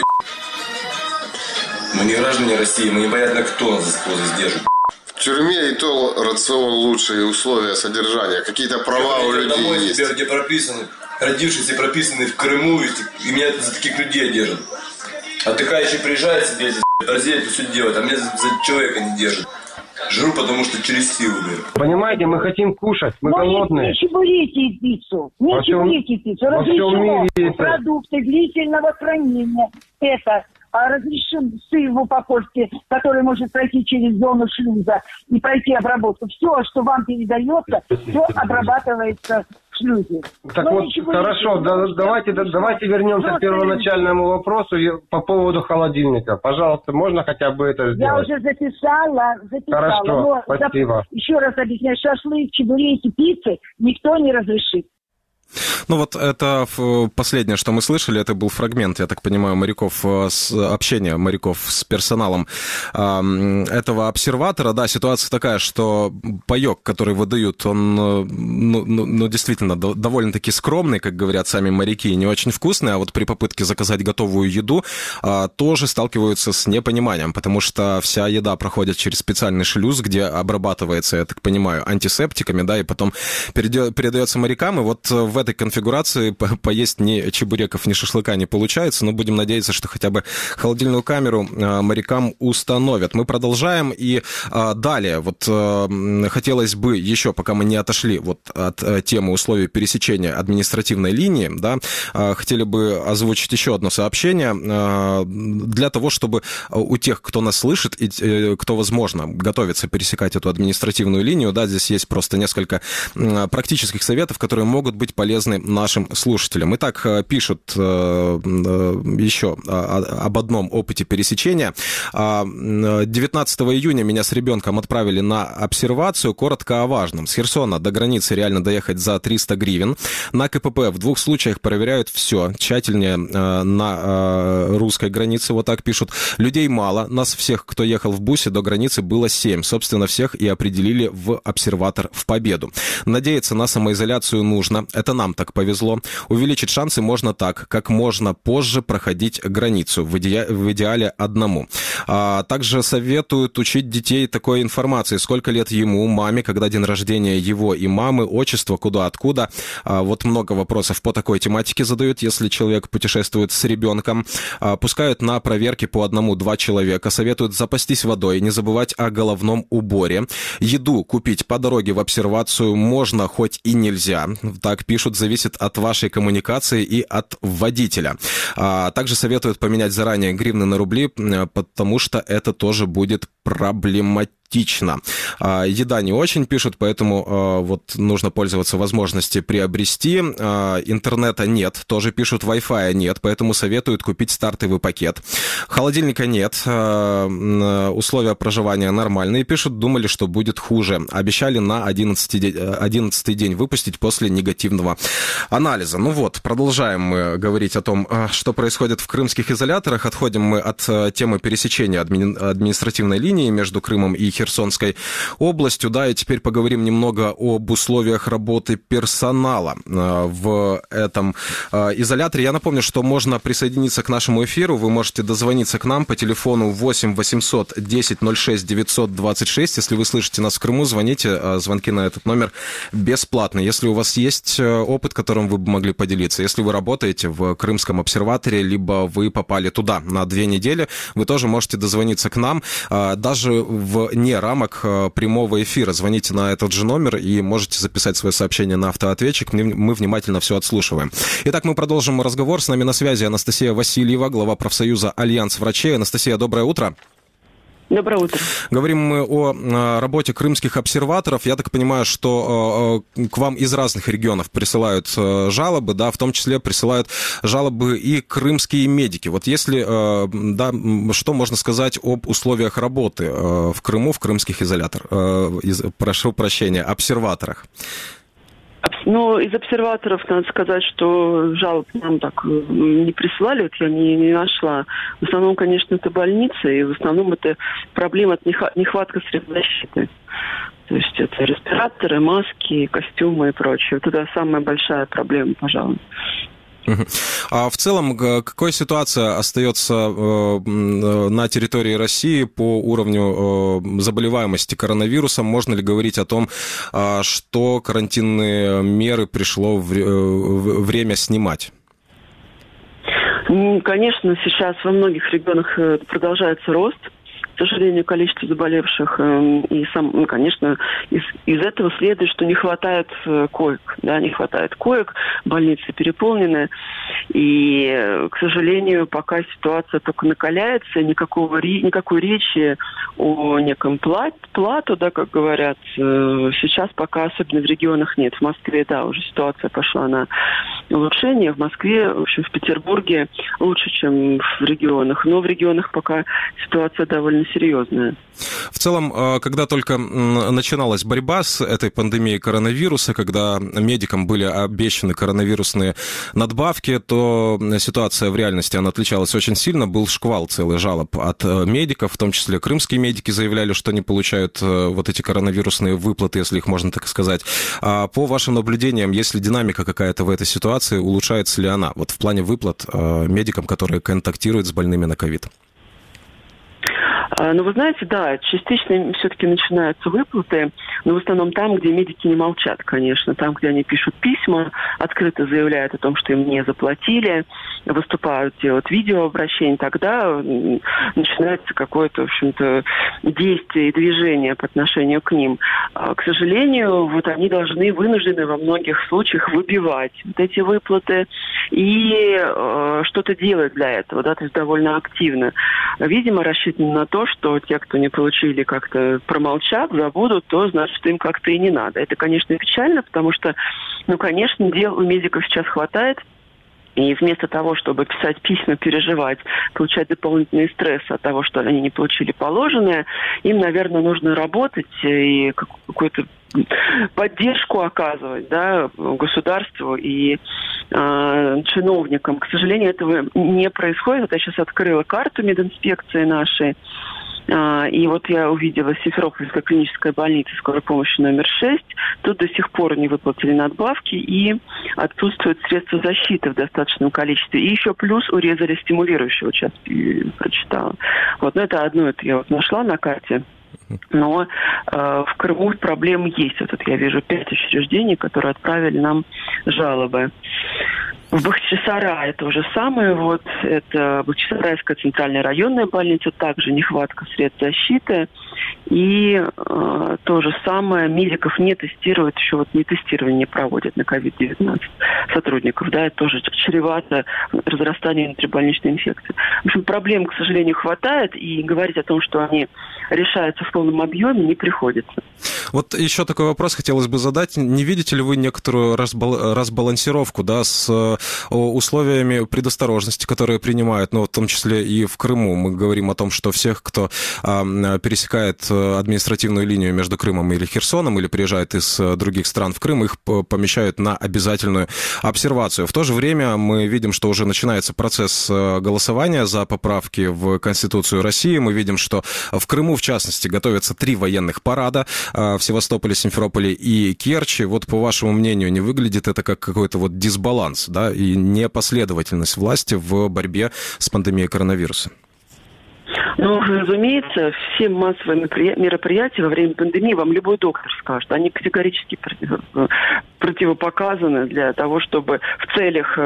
Мы не граждане России, мы непонятно кто нас здесь держит. В тюрьме и то рацион лучше, и условия содержания. Какие-то права у людей домой есть. Тебя, где прописаны, родившиеся и прописанные в Крыму, и меня за таких людей держат. Отдыхающий приезжает себе здесь, борзеет и все делает, а меня за человека не держат. Жру, потому что через силу, блин. Понимаете, мы хотим кушать, мы голодные. Не чебуреки и пиццу. Не чебуреки и пиццу. Разрешено продукты длительного хранения. Это разрешен сыр в упаковке, который может пройти через зону шлюза и пройти обработку. Все, что вам передается, все обрабатывается в шлюзе. Так вот, хорошо, давайте вернемся к первоначальному вопросу по поводу холодильника. Пожалуйста, можно хотя бы это сделать? Я уже записала. Хорошо, спасибо. Еще раз объясняю, шашлык, чебуреки, пиццы никто не разрешит. Ну вот это последнее, что мы слышали, это был фрагмент, я так понимаю, общения моряков с персоналом этого обсерватора. Да, ситуация такая, что паёк, который выдают, он действительно довольно-таки скромный, как говорят сами моряки, и не очень вкусный, а вот при попытке заказать готовую еду тоже сталкиваются с непониманием, потому что вся еда проходит через специальный шлюз, где обрабатывается, я так понимаю, антисептиками, да, и потом передается морякам, и вот в этой конфигурации поесть ни чебуреков, ни шашлыка не получается, но будем надеяться, что хотя бы холодильную камеру морякам установят. Мы продолжаем, и далее, вот хотелось бы еще, пока мы не отошли вот от темы условий пересечения административной линии, да, хотели бы озвучить еще одно сообщение для того, чтобы у тех, кто нас слышит и кто, возможно, готовится пересекать эту административную линию, да, здесь есть просто несколько практических советов, которые могут быть полезны нашим слушателям. Итак, пишут еще об одном опыте пересечения. 19 июня меня с ребенком отправили на обсервацию. Коротко о важном. С Херсона до границы реально доехать за 300 гривен. На КПП в 2 случаях проверяют все. Тщательнее на русской границе, вот так пишут. Людей мало. Нас всех, кто ехал в бусе, до границы было 7. Собственно, всех и определили в обсерватор в Победу. Надеяться на самоизоляцию нужно. Это нам так повезло. Увеличить шансы можно так, как можно позже проходить границу, в идеале одному. Также советуют учить детей такой информации, сколько лет ему, маме, когда день рождения его и мамы, отчество, куда, откуда. Вот много вопросов по такой тематике задают, если человек путешествует с ребенком. Пускают на проверки по 1-2 человека, советуют запастись водой, не забывать о головном уборе. Еду купить по дороге в обсервацию можно, хоть и нельзя. Так пишут, зависит от вашей коммуникации и от водителя. Также советуют поменять заранее гривны на рубли, потому что это тоже будет проблематично. практично. Еда не очень, пишут, поэтому вот нужно пользоваться возможностью приобрести. Интернета нет, тоже пишут, Wi-Fi нет, поэтому советуют купить стартовый пакет. Холодильника нет, условия проживания нормальные, пишут, думали, что будет хуже. Обещали на 11-й день выпустить после негативного анализа. Ну вот, продолжаем мы говорить о том, что происходит в крымских изоляторах. Отходим мы от темы пересечения административной линии между Крымом и Херсонской областью. Да, и теперь поговорим немного об условиях работы персонала в этом изоляторе. Я напомню, что можно присоединиться к нашему эфиру. Вы можете дозвониться к нам по телефону 8 800 10 06 926. Если вы слышите нас в Крыму, звоните. Звонки на этот номер бесплатные. Если у вас есть опыт, которым вы бы могли поделиться, если вы работаете в Крымском обсерватории, либо вы попали туда на 2 недели, вы тоже можете дозвониться к нам. Даже вне рамок прямого эфира звоните на этот же номер и можете записать свое сообщение на автоответчик. Мы внимательно все отслушиваем. Итак, мы продолжим разговор. С нами на связи Анастасия Васильева, глава профсоюза «Альянс врачей». Анастасия, доброе утро. Доброе утро. Говорим мы о работе крымских обсерваторов. Я так понимаю, что к вам из разных регионов присылают жалобы, да, в том числе присылают жалобы и крымские медики. Вот если, да, что можно сказать об условиях работы в Крыму, в крымских прошу прощения, обсерваторах? Ну, из обсерваторов надо сказать, что жалоб нам так не присылали, вот я не нашла. В основном, конечно, это больницы, и в основном это проблема от нехватка средств защиты. То есть это респираторы, маски, костюмы и прочее. Вот это самая большая проблема, пожалуй. А в целом, какая ситуация остается на территории России по уровню заболеваемости коронавирусом? Можно ли говорить о том, что карантинные меры пришло время снимать? Конечно, сейчас во многих регионах продолжается рост. К сожалению, количество заболевших, и конечно, из этого следует, что не хватает коек, да, не хватает коек, больницы переполнены, и, к сожалению, пока ситуация только накаляется, никакой речи о неком плату, да, как говорят, сейчас пока, особенно в регионах, нет. В Москве, да, уже ситуация пошла на улучшение, в Москве, в общем, в Петербурге лучше, чем в регионах, но в регионах пока ситуация довольно серьезная. В целом, когда только начиналась борьба с этой пандемией коронавируса, когда медикам были обещаны коронавирусные надбавки, то ситуация в реальности, она отличалась очень сильно. Был шквал целый жалоб от медиков, в том числе крымские медики заявляли, что не получают вот эти коронавирусные выплаты, если их можно так сказать. А по вашим наблюдениям, есть ли динамика какая-то в этой ситуации, улучшается ли она вот в плане выплат медикам, которые контактируют с больными на ковид? Ну, вы знаете, да, частично все-таки начинаются выплаты, но в основном там, где медики не молчат, конечно. Там, где они пишут письма, открыто заявляют о том, что им не заплатили, выступают, делают видеообращение, тогда начинается какое-то, в общем-то, действие и движение по отношению к ним. К сожалению, вот они вынуждены во многих случаях выбивать вот эти выплаты и что-то делать для этого, да, то есть довольно активно. Видимо, рассчитано на то, что те, кто не получили, как-то промолчат, забудут, то значит, что им как-то и не надо. Это, конечно, печально, потому что, ну, конечно, дел у медиков сейчас хватает. И вместо того, чтобы писать письма, переживать, получать дополнительный стресс от того, что они не получили положенное, им, наверное, нужно работать и какую-то поддержку оказывать, да, государству и чиновникам. К сожалению, этого не происходит. Вот я сейчас открыла карту мединспекции нашей. И вот я увидела Симферопольская клиническая больница скорой помощи номер 6. Тут до сих пор не выплатили надбавки и отсутствуют средства защиты в достаточном количестве. И еще плюс урезали стимулирующего, сейчас прочитала. Вот, но это одно, это я вот нашла на карте. Но в Крыму проблемы есть. Вот тут я вижу 5 учреждений, которые отправили нам жалобы. В Бахчисарае то же самое. Вот это Бахчисарайская центральная районная больница, также нехватка средств защиты. И то же самое, медиков не тестируют, еще вот не тестирование проводят на COVID-19 сотрудников. Да, это тоже чревато разрастанию внутрибольничной инфекции. В общем, проблем, к сожалению, хватает, и говорить о том, что они решаются в полном объеме, не приходится. Вот еще такой вопрос хотелось бы задать. Не видите ли вы некоторую разбалансировку, да, с условиями предосторожности, которые принимают, ну, в том числе и в Крыму? Мы говорим о том, что всех, кто пересекает административную линию между Крымом или Херсоном, или приезжает из других стран в Крым, их помещают на обязательную обсервацию. В то же время мы видим, что уже начинается процесс голосования за поправки в Конституцию России. Мы видим, что в Крыму, в частности, готовятся 3 военных парада в Севастополе, Симферополе и Керчи. Вот, по вашему мнению, не выглядит это как какой-то вот дисбаланс, да, и непоследовательность власти в борьбе с пандемией коронавируса? Ну, разумеется, все массовые мероприятия во время пандемии вам любой доктор скажет. Они категорически противопоказаны для того, чтобы в целях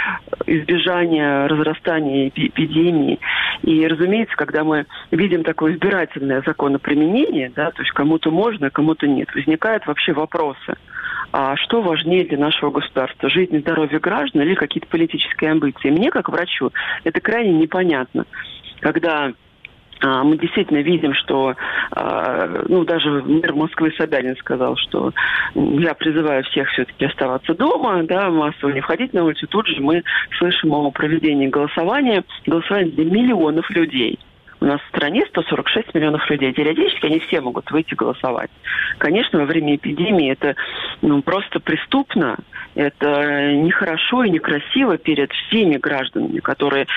избежания разрастания эпидемии. И, разумеется, когда мы видим такое избирательное законоприменение, да, то есть кому-то можно, кому-то нет, возникают вообще вопросы. А что важнее для нашего государства? Жизнь и здоровье граждан или какие-то политические амбиции? Мне, как врачу, это крайне непонятно. Когда мы действительно видим, что, ну, даже мэр Москвы Собянин сказал, что я призываю всех все-таки оставаться дома, да, массово не входить на улицу. Тут же мы слышим о проведении голосования для миллионов людей. У нас в стране 146 миллионов людей. Теоретически они все могут выйти голосовать. Конечно, во время эпидемии это просто преступно. Это нехорошо и некрасиво перед всеми гражданами, которые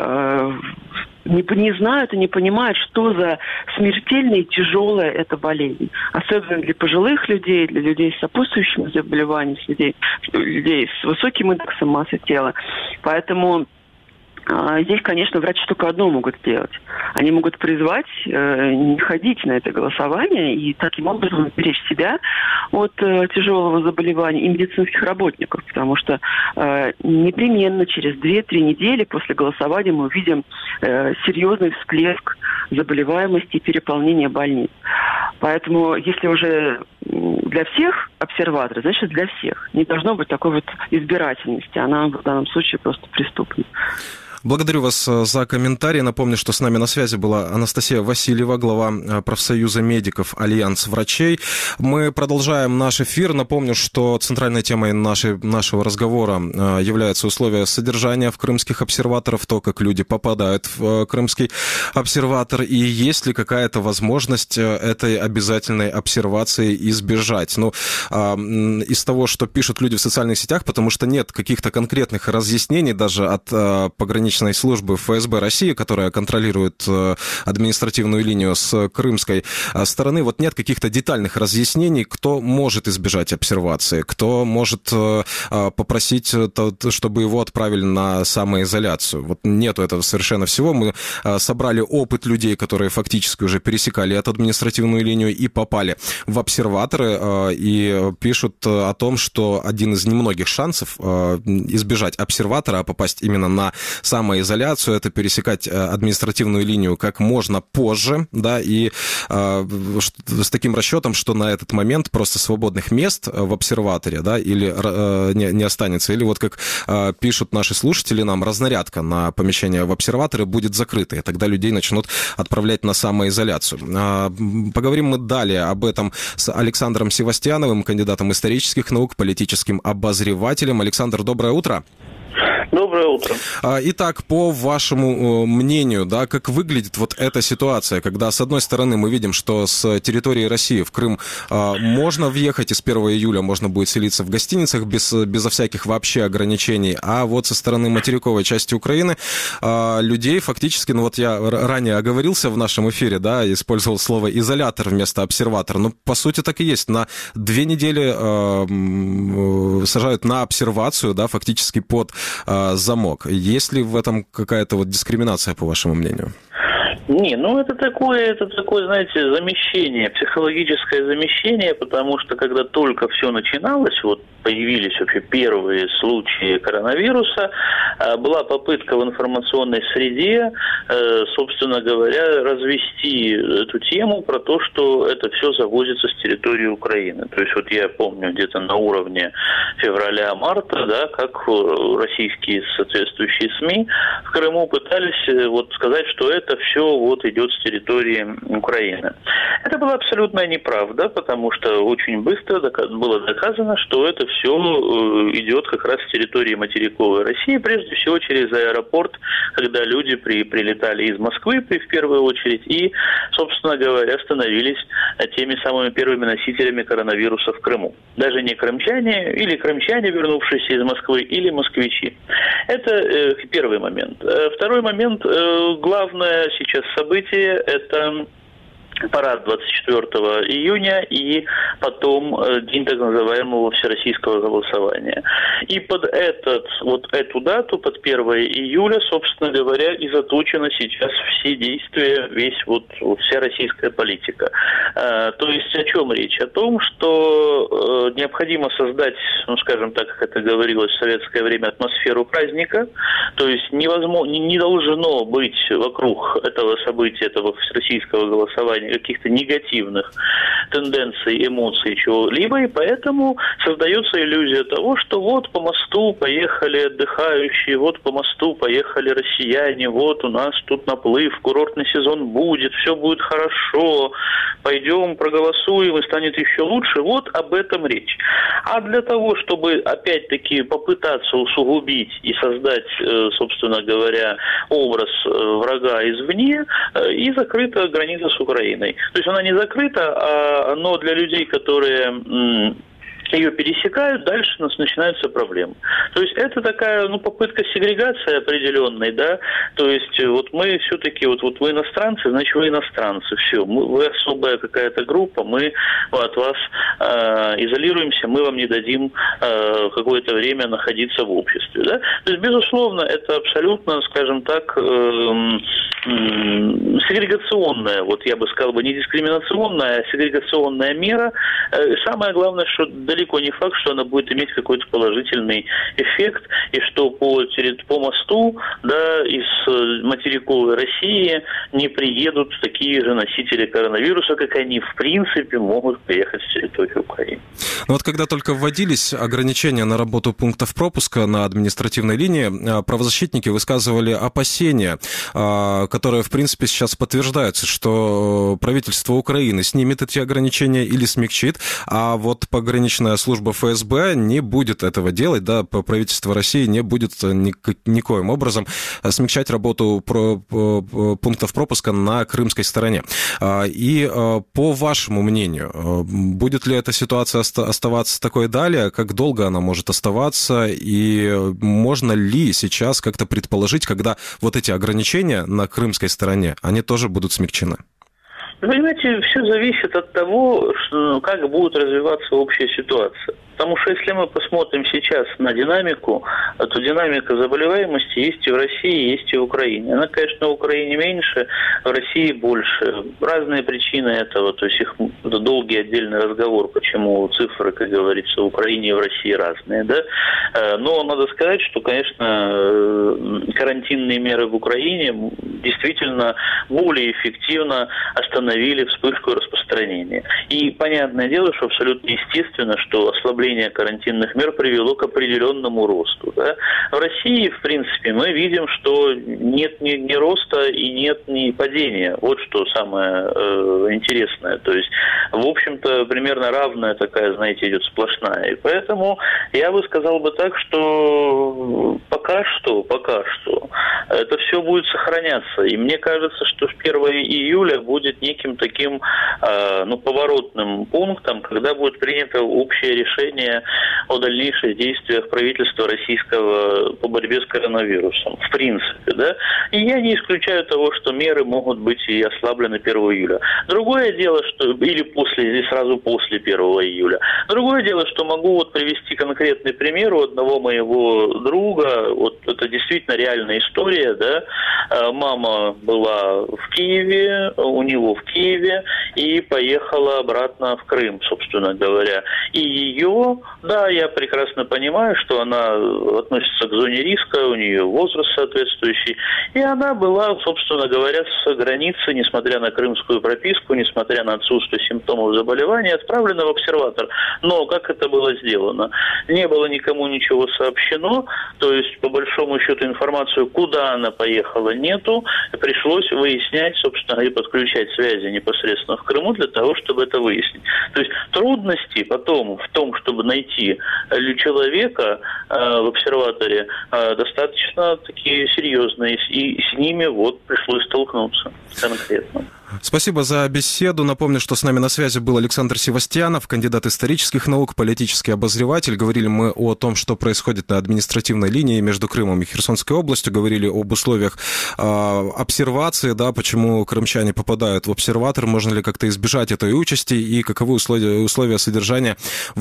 не знают и не понимают, что за смертельная и тяжелая эта болезнь. Особенно для пожилых людей, для людей с сопутствующими заболеваниями, людей с высоким индексом массы тела. Поэтому здесь, конечно, врачи только одно могут сделать. Они могут призвать не ходить на это голосование и таким образом беречь себя от тяжелого заболевания и медицинских работников, потому что непременно через 2-3 недели после голосования мы увидим серьезный всплеск заболеваемости и переполнения больниц. Поэтому, если уже для всех обсерваторы, значит, для всех. Не должно быть такой вот избирательности. Она в данном случае просто преступна. Благодарю вас за комментарий. Напомню, что с нами на связи была Анастасия Васильева, глава профсоюза медиков «Альянс врачей». Мы продолжаем наш эфир. Напомню, что центральной темой нашего разговора являются условия содержания в крымских обсерваторов, то, как люди попадают в крымский обсерватор, и есть ли какая-то возможность этой обязательной обсервации избежать. Ну, из того, что пишут люди в социальных сетях, потому что нет каких-то конкретных разъяснений даже от пограничной службы ФСБ России, которая контролирует административную линию с крымской стороны. Вот нет каких-то детальных разъяснений, кто может избежать обсервации, кто может попросить, чтобы его отправили на самоизоляцию. Вот нету этого совершенно всего. Мы собрали опыт людей, которые фактически уже пересекали эту административную линию и попали в обсерваторы, и пишут о том, что один из немногих шансов избежать обсерватора, а попасть именно на самоизоляцию, это пересекать административную линию как можно позже, да, и с таким расчетом, что на этот момент просто свободных мест в обсерваторе, да, или не останется, или вот как пишут наши слушатели нам, разнарядка на помещение в обсерваторы будет закрыта, и тогда людей начнут отправлять на самоизоляцию. Поговорим мы далее об этом с Александром Севастьяновым, кандидатом исторических наук, политическим обозревателем. Александр, доброе утро. Доброе утро. Итак, по вашему мнению, да, как выглядит вот эта ситуация, когда, с одной стороны, мы видим, что с территории России в Крым можно въехать, и с 1 июля можно будет селиться в гостиницах безо всяких вообще ограничений, а вот со стороны материковой части Украины людей фактически, ну вот я ранее оговорился в нашем эфире, да, использовал слово «изолятор» вместо «обсерватор», но по сути так и есть. На 2 недели сажают на обсервацию, да, фактически под замок. Есть ли в этом какая-то вот дискриминация, по вашему мнению? Не, это такое, знаете, замещение, психологическое замещение, потому что когда только все начиналось, появились вообще первые случаи коронавируса, была попытка в информационной среде, собственно говоря, развести эту тему про то, что это все завозится с территории Украины. То есть я помню где-то на уровне февраля-марта, да, как российские соответствующие СМИ в Крыму пытались сказать, что это все идет с территории Украины. Это была абсолютная неправда, потому что очень быстро было доказано, что это все идет как раз с территории материковой России, прежде всего через аэропорт, когда люди прилетали из Москвы в первую очередь и, собственно говоря, становились теми самыми первыми носителями коронавируса в Крыму. Даже не крымчане, или крымчане, вернувшиеся из Москвы, или москвичи. Это первый момент. Второй момент, главное сейчас событие, это парад 24 июня и потом день так называемого всероссийского голосования. И под эту дату, под 1 июля, собственно говоря, и заточена сейчас все действия, вся российская политика. То есть о чем речь? О том, что необходимо создать, скажем так, как это говорилось в советское время, атмосферу праздника. То есть не должно быть вокруг этого события, этого всероссийского голосования каких-то негативных тенденций, эмоций, чего-либо, и поэтому создается иллюзия того, что по мосту поехали отдыхающие, по мосту поехали россияне, у нас тут наплыв, курортный сезон будет, все будет хорошо, пойдем проголосуем и станет еще лучше. Об этом речь. А для того, чтобы опять-таки попытаться усугубить и создать, собственно говоря, образ врага извне, и закрыта граница с Украиной. То есть она не закрыта, но для людей, которые ее пересекают, дальше у нас начинаются проблемы. То есть это такая, попытка сегрегации определенной, да, то есть мы все-таки, вы иностранцы, значит вы иностранцы, все, вы особая какая-то группа, мы от вас изолируемся, мы вам не дадим какое-то время находиться в обществе, да. То есть, безусловно, это абсолютно, скажем так, сегрегационная, я бы сказал, не дискриминационная, а сегрегационная мера. Самое главное, что далеко не факт, что она будет иметь какой-то положительный эффект, и что по мосту, да, из материковой России не приедут такие же носители коронавируса, как они в принципе могут приехать с территории Украины. Когда только вводились ограничения на работу пунктов пропуска на административной линии, правозащитники высказывали опасения, которые в принципе сейчас подтверждаются, что правительство Украины снимет эти ограничения или смягчит, а пограничная служба ФСБ не будет этого делать, да, правительство России не будет никоим образом смягчать работу пунктов пропуска на крымской стороне. И по вашему мнению, будет ли эта ситуация оставаться такой далее, как долго она может оставаться, и можно ли сейчас как-то предположить, когда эти ограничения на крымской стороне, они тоже будут смягчены? Вы понимаете, все зависит от того, как будет развиваться общая ситуация. Потому что если мы посмотрим сейчас на динамику, то динамика заболеваемости есть и в России, есть и в Украине. Она, конечно, в Украине меньше, в России больше. Разные причины этого, то есть это долгий отдельный разговор, почему цифры, как говорится, в Украине и в России разные, да. Но надо сказать, что, конечно, карантинные меры в Украине действительно более эффективно остановили вспышку распространения. И понятное дело, что абсолютно естественно, что ослабление карантинных мер привело к определенному росту. Да? В России, в принципе, мы видим, что нет ни роста и нет ни падения. Вот что самое интересное. То есть, в общем-то, примерно равная такая, идет сплошная. И поэтому я бы сказал так, что пока что это все будет сохраняться. И мне кажется, что 1 июля будет неким таким поворотным пунктом, когда будет принято общее решение о дальнейших действиях правительства российского по борьбе с коронавирусом. В принципе, да. И я не исключаю того, что меры могут быть и ослаблены 1 июля. Другое дело, что или сразу после 1 июля. Другое дело, что могу привести конкретный пример у одного моего друга. Это действительно реальная история, да. Мама была в Киеве, у него в Киеве, и поехала обратно в Крым, собственно говоря. И ее, да, я прекрасно понимаю, что она относится к зоне риска, у нее возраст соответствующий, и она была, собственно говоря, с границы, несмотря на крымскую прописку, несмотря на отсутствие симптомов заболевания, отправлена в обсерватор. Но как это было сделано? Не было никому ничего сообщено, то есть, по большому счету, информацию, куда она поехала, нету. Пришлось выяснять, собственно, и подключать связи непосредственно в Крыму для того, чтобы это выяснить. То есть трудности потом в том, чтобы найти человека в обсерваторе, достаточно такие серьезные, и с ними пришлось столкнуться конкретно. Спасибо за беседу. Напомню, что с нами на связи был Александр Севастьянов, кандидат исторических наук, политический обозреватель. Говорили мы о том, что происходит на административной линии между Крымом и Херсонской областью. Говорили об условиях обсервации, да, почему крымчане попадают в обсерватор, можно ли как-то избежать этой участи и каковы условия содержания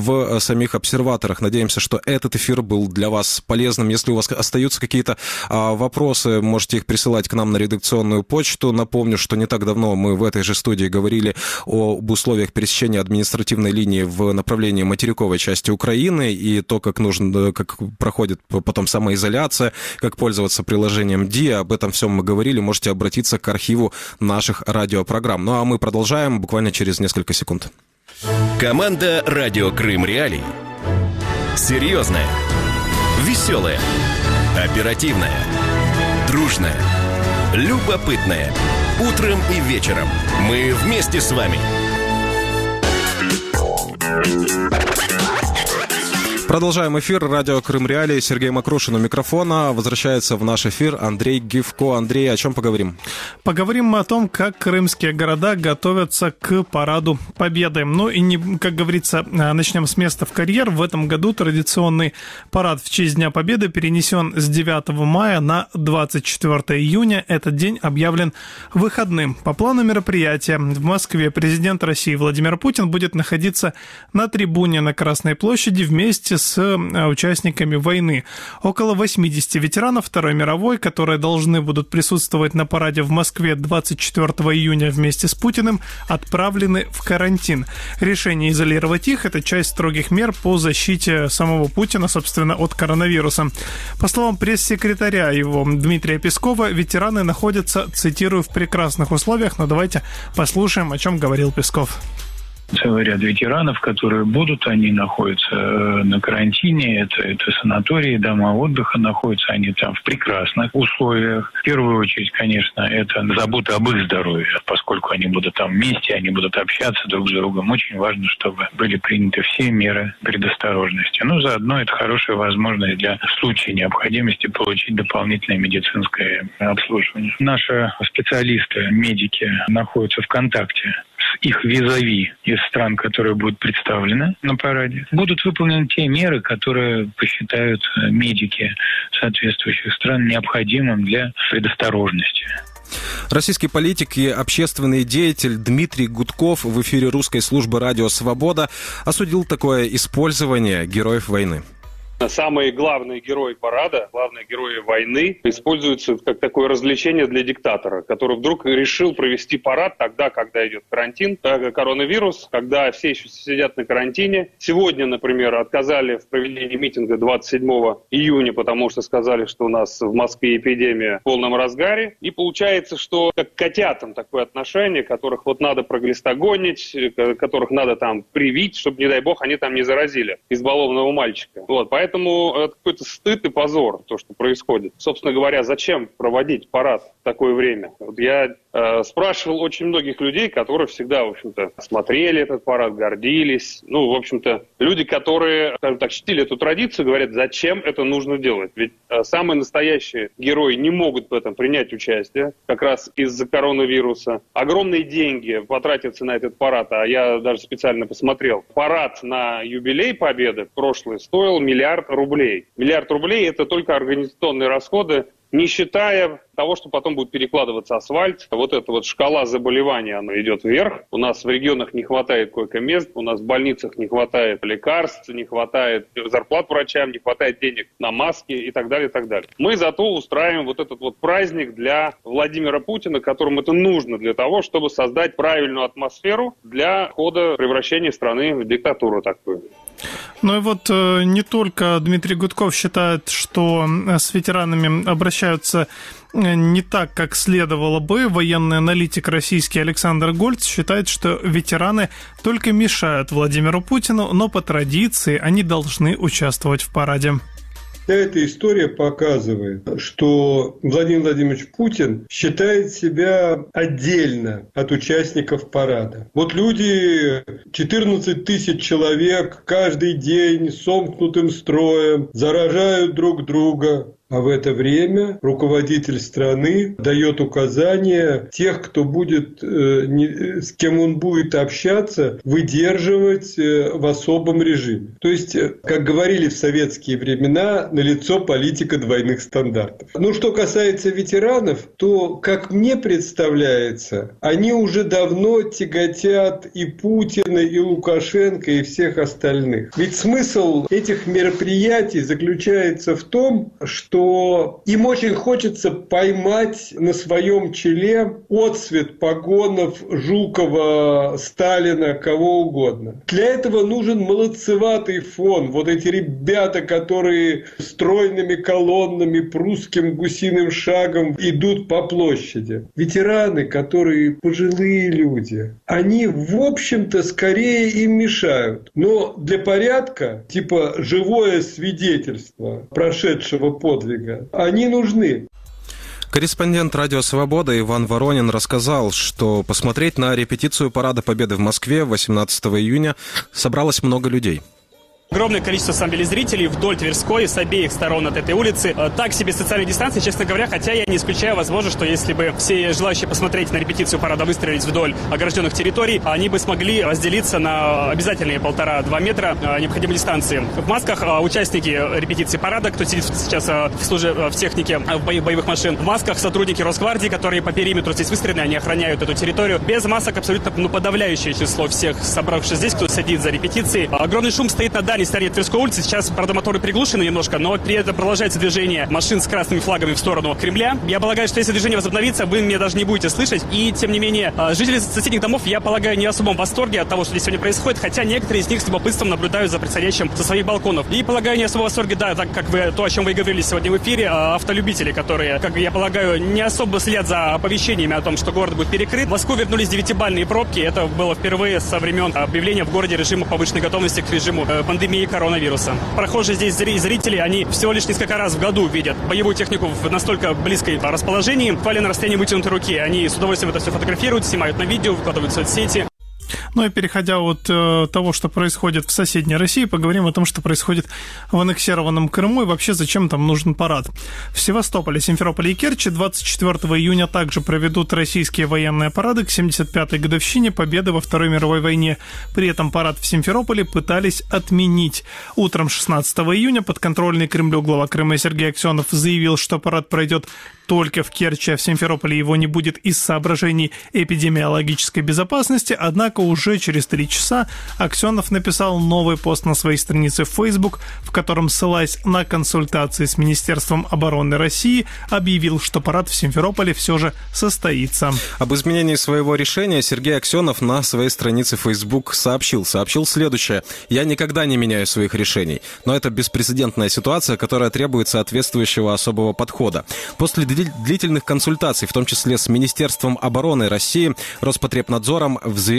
в самих обсерваторах. Надеемся, что этот эфир был для вас полезным. Если у вас остаются какие-то вопросы, можете их присылать к нам на редакционную почту. Напомню, что не так давно мы в этой же студии говорили об условиях пересечения административной линии в направлении материковой части Украины и то, как проходит потом самоизоляция, как пользоваться приложением ДИА. Об этом всем мы говорили. Можете обратиться к архиву наших радиопрограмм. Ну а мы продолжаем буквально через несколько секунд. Команда «Радио Крым Реалии». Серьезная, веселая, оперативная, дружная, любопытная. Утром и вечером мы вместе с вами. Продолжаем эфир. Радио Крым Реалии. Сергей Макрушин у микрофона. Возвращается в наш эфир Андрей Гивко. Андрей, о чем поговорим? Поговорим мы о том, как крымские города готовятся к параду Победы. Ну и, как говорится, начнем с места в карьер. В этом году традиционный парад в честь Дня Победы перенесен с 9 мая на 24 июня. Этот день объявлен выходным. По плану мероприятия в Москве президент России Владимир Путин будет находиться на трибуне на Красной площади вместе с участниками войны. Около 80 ветеранов Второй мировой, которые должны будут присутствовать на параде в Москве 24 июня вместе с Путиным, отправлены в карантин. Решение изолировать их – это часть строгих мер по защите самого Путина, собственно, от коронавируса. По словам пресс-секретаря его Дмитрия Пескова, ветераны находятся, цитирую, в прекрасных условиях, но давайте послушаем, о чем говорил Песков. Целый ряд ветеранов, которые будут, они находятся на карантине, это санатории, дома отдыха, находятся они там в прекрасных условиях. В первую очередь, конечно, это забота об их здоровье, поскольку они будут там вместе, они будут общаться друг с другом. Очень важно, чтобы были приняты все меры предосторожности. Но заодно это хорошая возможность для в случае необходимости получить дополнительное медицинское обслуживание. Наши специалисты, медики находятся в контакте с их визави из стран, которые будут представлены на параде. Будут выполнены те меры, которые посчитают медики соответствующих стран необходимым для предосторожности. Российский политик и общественный деятель Дмитрий Гудков в эфире русской службы «Радио Свобода» осудил такое использование героев войны. Самые главные герои парада, главные герои войны используются как такое развлечение для диктатора, который вдруг решил провести парад тогда, когда идет карантин, коронавирус, когда все еще сидят на карантине. Сегодня, например, отказали в проведении митинга 27 июня, потому что сказали, что у нас в Москве эпидемия в полном разгаре. И получается, что как к котятам такое отношение, которых надо проглистогонить, которых надо там привить, чтобы, не дай бог, они там не заразили избалованного мальчика. Поэтому это какой-то стыд и позор, то, что происходит. Собственно говоря, зачем проводить парад в такое время? Я спрашивал очень многих людей, которые всегда, в общем-то, смотрели этот парад, гордились. Ну, в общем-то, люди, которые, скажем так, чтили эту традицию, говорят, зачем это нужно делать. Ведь самые настоящие герои не могут в этом принять участие, как раз из-за коронавируса. Огромные деньги потратятся на этот парад, а я даже специально посмотрел. Парад на юбилей Победы прошлый стоил 1 миллиард рублей. 1 миллиард рублей – это только организационные расходы, не считая того, что потом будет перекладываться асфальт. Вот эта вот шкала заболеваний, она идет вверх. У нас в регионах не хватает койко-мест, у нас в больницах не хватает лекарств, не хватает зарплат врачам, не хватает денег на маски и так далее, и так далее. Мы зато устраиваем вот этот вот праздник для Владимира Путина, которому это нужно для того, чтобы создать правильную атмосферу для хода превращения страны в диктатуру такую. Ну и вот не только Дмитрий Гудков считает, что с ветеранами обращаются не так, как следовало бы. Военный аналитик российский Александр Гольц считает, что ветераны только мешают Владимиру Путину, но по традиции они должны участвовать в параде. Вся эта история показывает, что Владимир Владимирович Путин считает себя отдельно от участников парада. Вот люди, 14 тысяч человек, каждый день сомкнутым строем заражают друг друга. А в это время руководитель страны дает указания тех, кто будет, с кем он будет общаться, выдерживать в особом режиме. То есть, как говорили в советские времена, налицо политика двойных стандартов. Ну, что касается ветеранов, то, как мне представляется, они уже давно тяготят и Путина, и Лукашенко, и всех остальных. Ведь смысл этих мероприятий заключается в том, что им очень хочется поймать на своем челе отцвет погонов Жукова, Сталина, кого угодно. Для этого нужен молодцеватый фон. Вот эти ребята, которые стройными колоннами, прусским гусиным шагом идут по площади. Ветераны, которые пожилые люди, они, в общем-то, скорее им мешают. Но для порядка, типа живое свидетельство прошедшего подвига, они нужны. Корреспондент «Радио Свобода» Иван Воронин рассказал, что посмотреть на репетицию Парада Победы в Москве 18 июня собралось много людей. Огромное количество, на самом деле, зрителей вдоль Тверской, с обеих сторон от этой улицы. Так себе социальной дистанции, честно говоря, хотя я не исключаю возможность, что если бы все желающие посмотреть на репетицию парада выстроились вдоль огражденных территорий, они бы смогли разделиться на обязательные 1,5-2 метра необходимой дистанции. В масках участники репетиции парада, кто сидит сейчас в технике боевых машин, в масках сотрудники Росгвардии, которые по периметру здесь выстроены, они охраняют эту территорию. Без масок абсолютно подавляющее число всех собравшихся здесь, кто сидит за репетицией. Огромный шум стоит на дальней стороне Тверской улицы. Сейчас, правда, моторы приглушены немножко, но при этом продолжается движение машин с красными флагами в сторону Кремля. Я полагаю, что если движение возобновится, вы меня даже не будете слышать. И, тем не менее, жители соседних домов, я полагаю, не в особом восторге от того, что здесь сегодня происходит, хотя некоторые из них с любопытством наблюдают за происходящим со своих балконов. И, полагаю, не особо в восторге, да, так как вы, то, о чем вы говорили сегодня в эфире, автолюбители, которые, как я полагаю, не особо следят за оповещениями о том, что город будет перекрыт. В Москву вернулись 9-бальные пробки. Это было впервые со времен объявления в городе режима повышенной готовности к режиму пандемии коронавируса. Прохожие здесь зрители, они всего лишь несколько раз в году видят боевую технику в настолько близкой расположении, буквально на расстоянии вытянутой руки. Они с удовольствием это все фотографируют, снимают на видео, выкладывают в соцсети. Ну и переходя от того, что происходит в соседней России, поговорим о том, что происходит в аннексированном Крыму и вообще зачем там нужен парад. В Севастополе, Симферополе и Керчи 24 июня также проведут российские военные парады к 75-й годовщине победы во Второй мировой войне. При этом парад в Симферополе пытались отменить. Утром 16 июня подконтрольный Кремлю глава Крыма Сергей Аксенов заявил, что парад пройдет только в Керчи, а в Симферополе его не будет из соображений эпидемиологической безопасности. Однако уже через 3 часа Аксенов написал новый пост на своей странице в Facebook, в котором, ссылаясь на консультации с Министерством обороны России, объявил, что парад в Симферополе все же состоится. Об изменении своего решения Сергей Аксенов на своей странице в Facebook сообщил следующее. «Я никогда не меняю своих решений, но это беспрецедентная ситуация, которая требует соответствующего особого подхода. После длительных консультаций, в том числе с Министерством обороны России, Роспотребнадзором, взвесив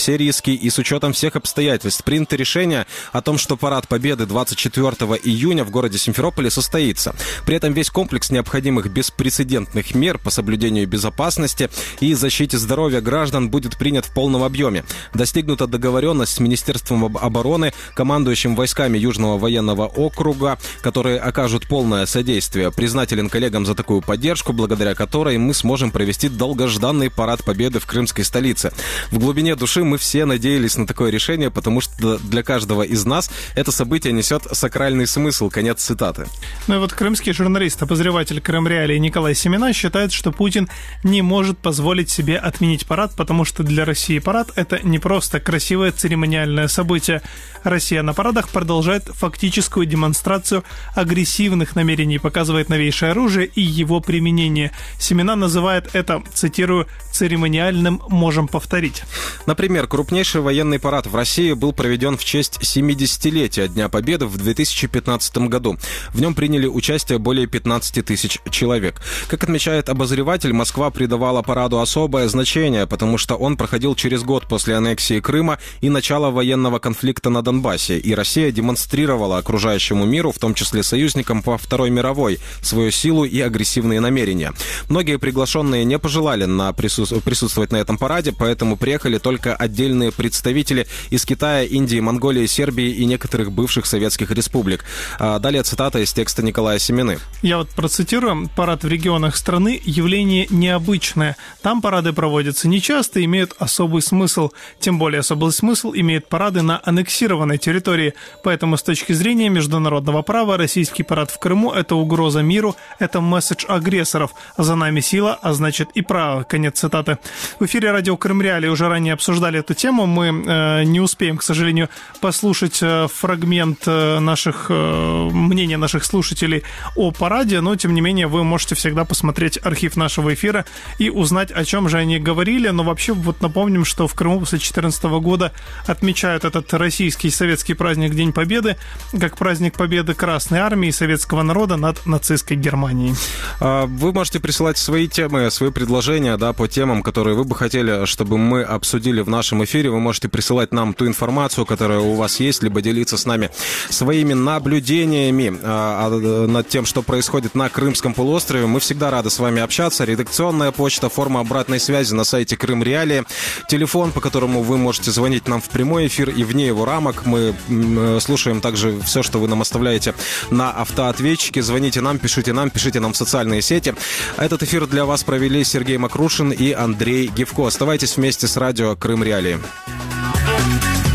все риски и с учетом всех обстоятельств принято решение о том, что парад Победы 24 июня в городе Симферополе состоится. При этом весь комплекс необходимых беспрецедентных мер по соблюдению безопасности и защите здоровья граждан будет принят в полном объеме. Достигнута договоренность с Министерством обороны, командующим войсками Южного военного округа, которые окажут полное содействие. Признателен коллегам за такую поддержку, благодаря которой мы сможем провести долгожданный парад Победы в крымской столице. В глубине души мы все надеялись на такое решение, потому что для каждого из нас это событие несет сакральный смысл. Конец цитаты. Ну и вот крымский журналист, обозреватель Крымреалии Николай Семена считает, что Путин не может позволить себе отменить парад, потому что для России парад – это не просто красивое церемониальное событие. Россия на парадах продолжает фактическую демонстрацию агрессивных намерений, показывает новейшее оружие и его применение. Семена называет это, цитирую, «церемониальным можем повторить». Например, крупнейший военный парад в России был проведен в честь 70-летия Дня Победы в 2015 году. В нем приняли участие более 15 тысяч человек. Как отмечает обозреватель, Москва придавала параду особое значение, потому что он проходил через год после аннексии Крыма и начала военного конфликта на Донбассе, и Россия демонстрировала окружающему миру, в том числе союзникам по Второй мировой, свою силу и агрессивные намерения. Многие приглашенные не пожелали присутствовать на этом параде, поэтому приехали только отдельные представители из Китая, Индии, Монголии, Сербии и некоторых бывших советских республик. Далее цитата из текста Николая Семены. Я вот процитирую. «Парад в регионах страны – явление необычное. Там парады проводятся нечасто и имеют особый смысл. Тем более особый смысл имеют парады на аннексированной территории. Поэтому с точки зрения международного права российский парад в Крыму – это угроза миру, это месседж агрессоров. За нами сила, а значит и право». Конец цитаты. В эфире радио Крымреалии уже ранее обсуждали эту тему. Мы не успеем, к сожалению, послушать фрагмент мнения наших слушателей о параде, но, тем не менее, вы можете всегда посмотреть архив нашего эфира и узнать, о чем же они говорили. Но вообще, вот напомним, что в Крыму после 2014 года отмечают этот российский советский праздник День Победы как праздник победы Красной Армии и советского народа над нацистской Германией. Вы можете присылать свои темы, свои предложения, да, по темам, которые вы бы хотели, чтобы мы обсудили в нашем эфире. Вы можете присылать нам ту информацию, которая у вас есть, либо делиться с нами своими наблюдениями над тем, что происходит на Крымском полуострове. Мы всегда рады с вами общаться. Редакционная почта, форма обратной связи на сайте Крым Реалии. Телефон, по которому вы можете звонить нам в прямой эфир и вне его рамок. Мы слушаем также все, что вы нам оставляете на автоответчике. Звоните нам, пишите нам в социальные сети. Этот эфир для вас провели Сергей Макрушин и Андрей Гевко. Оставайтесь вместе с радио Крым Реалии.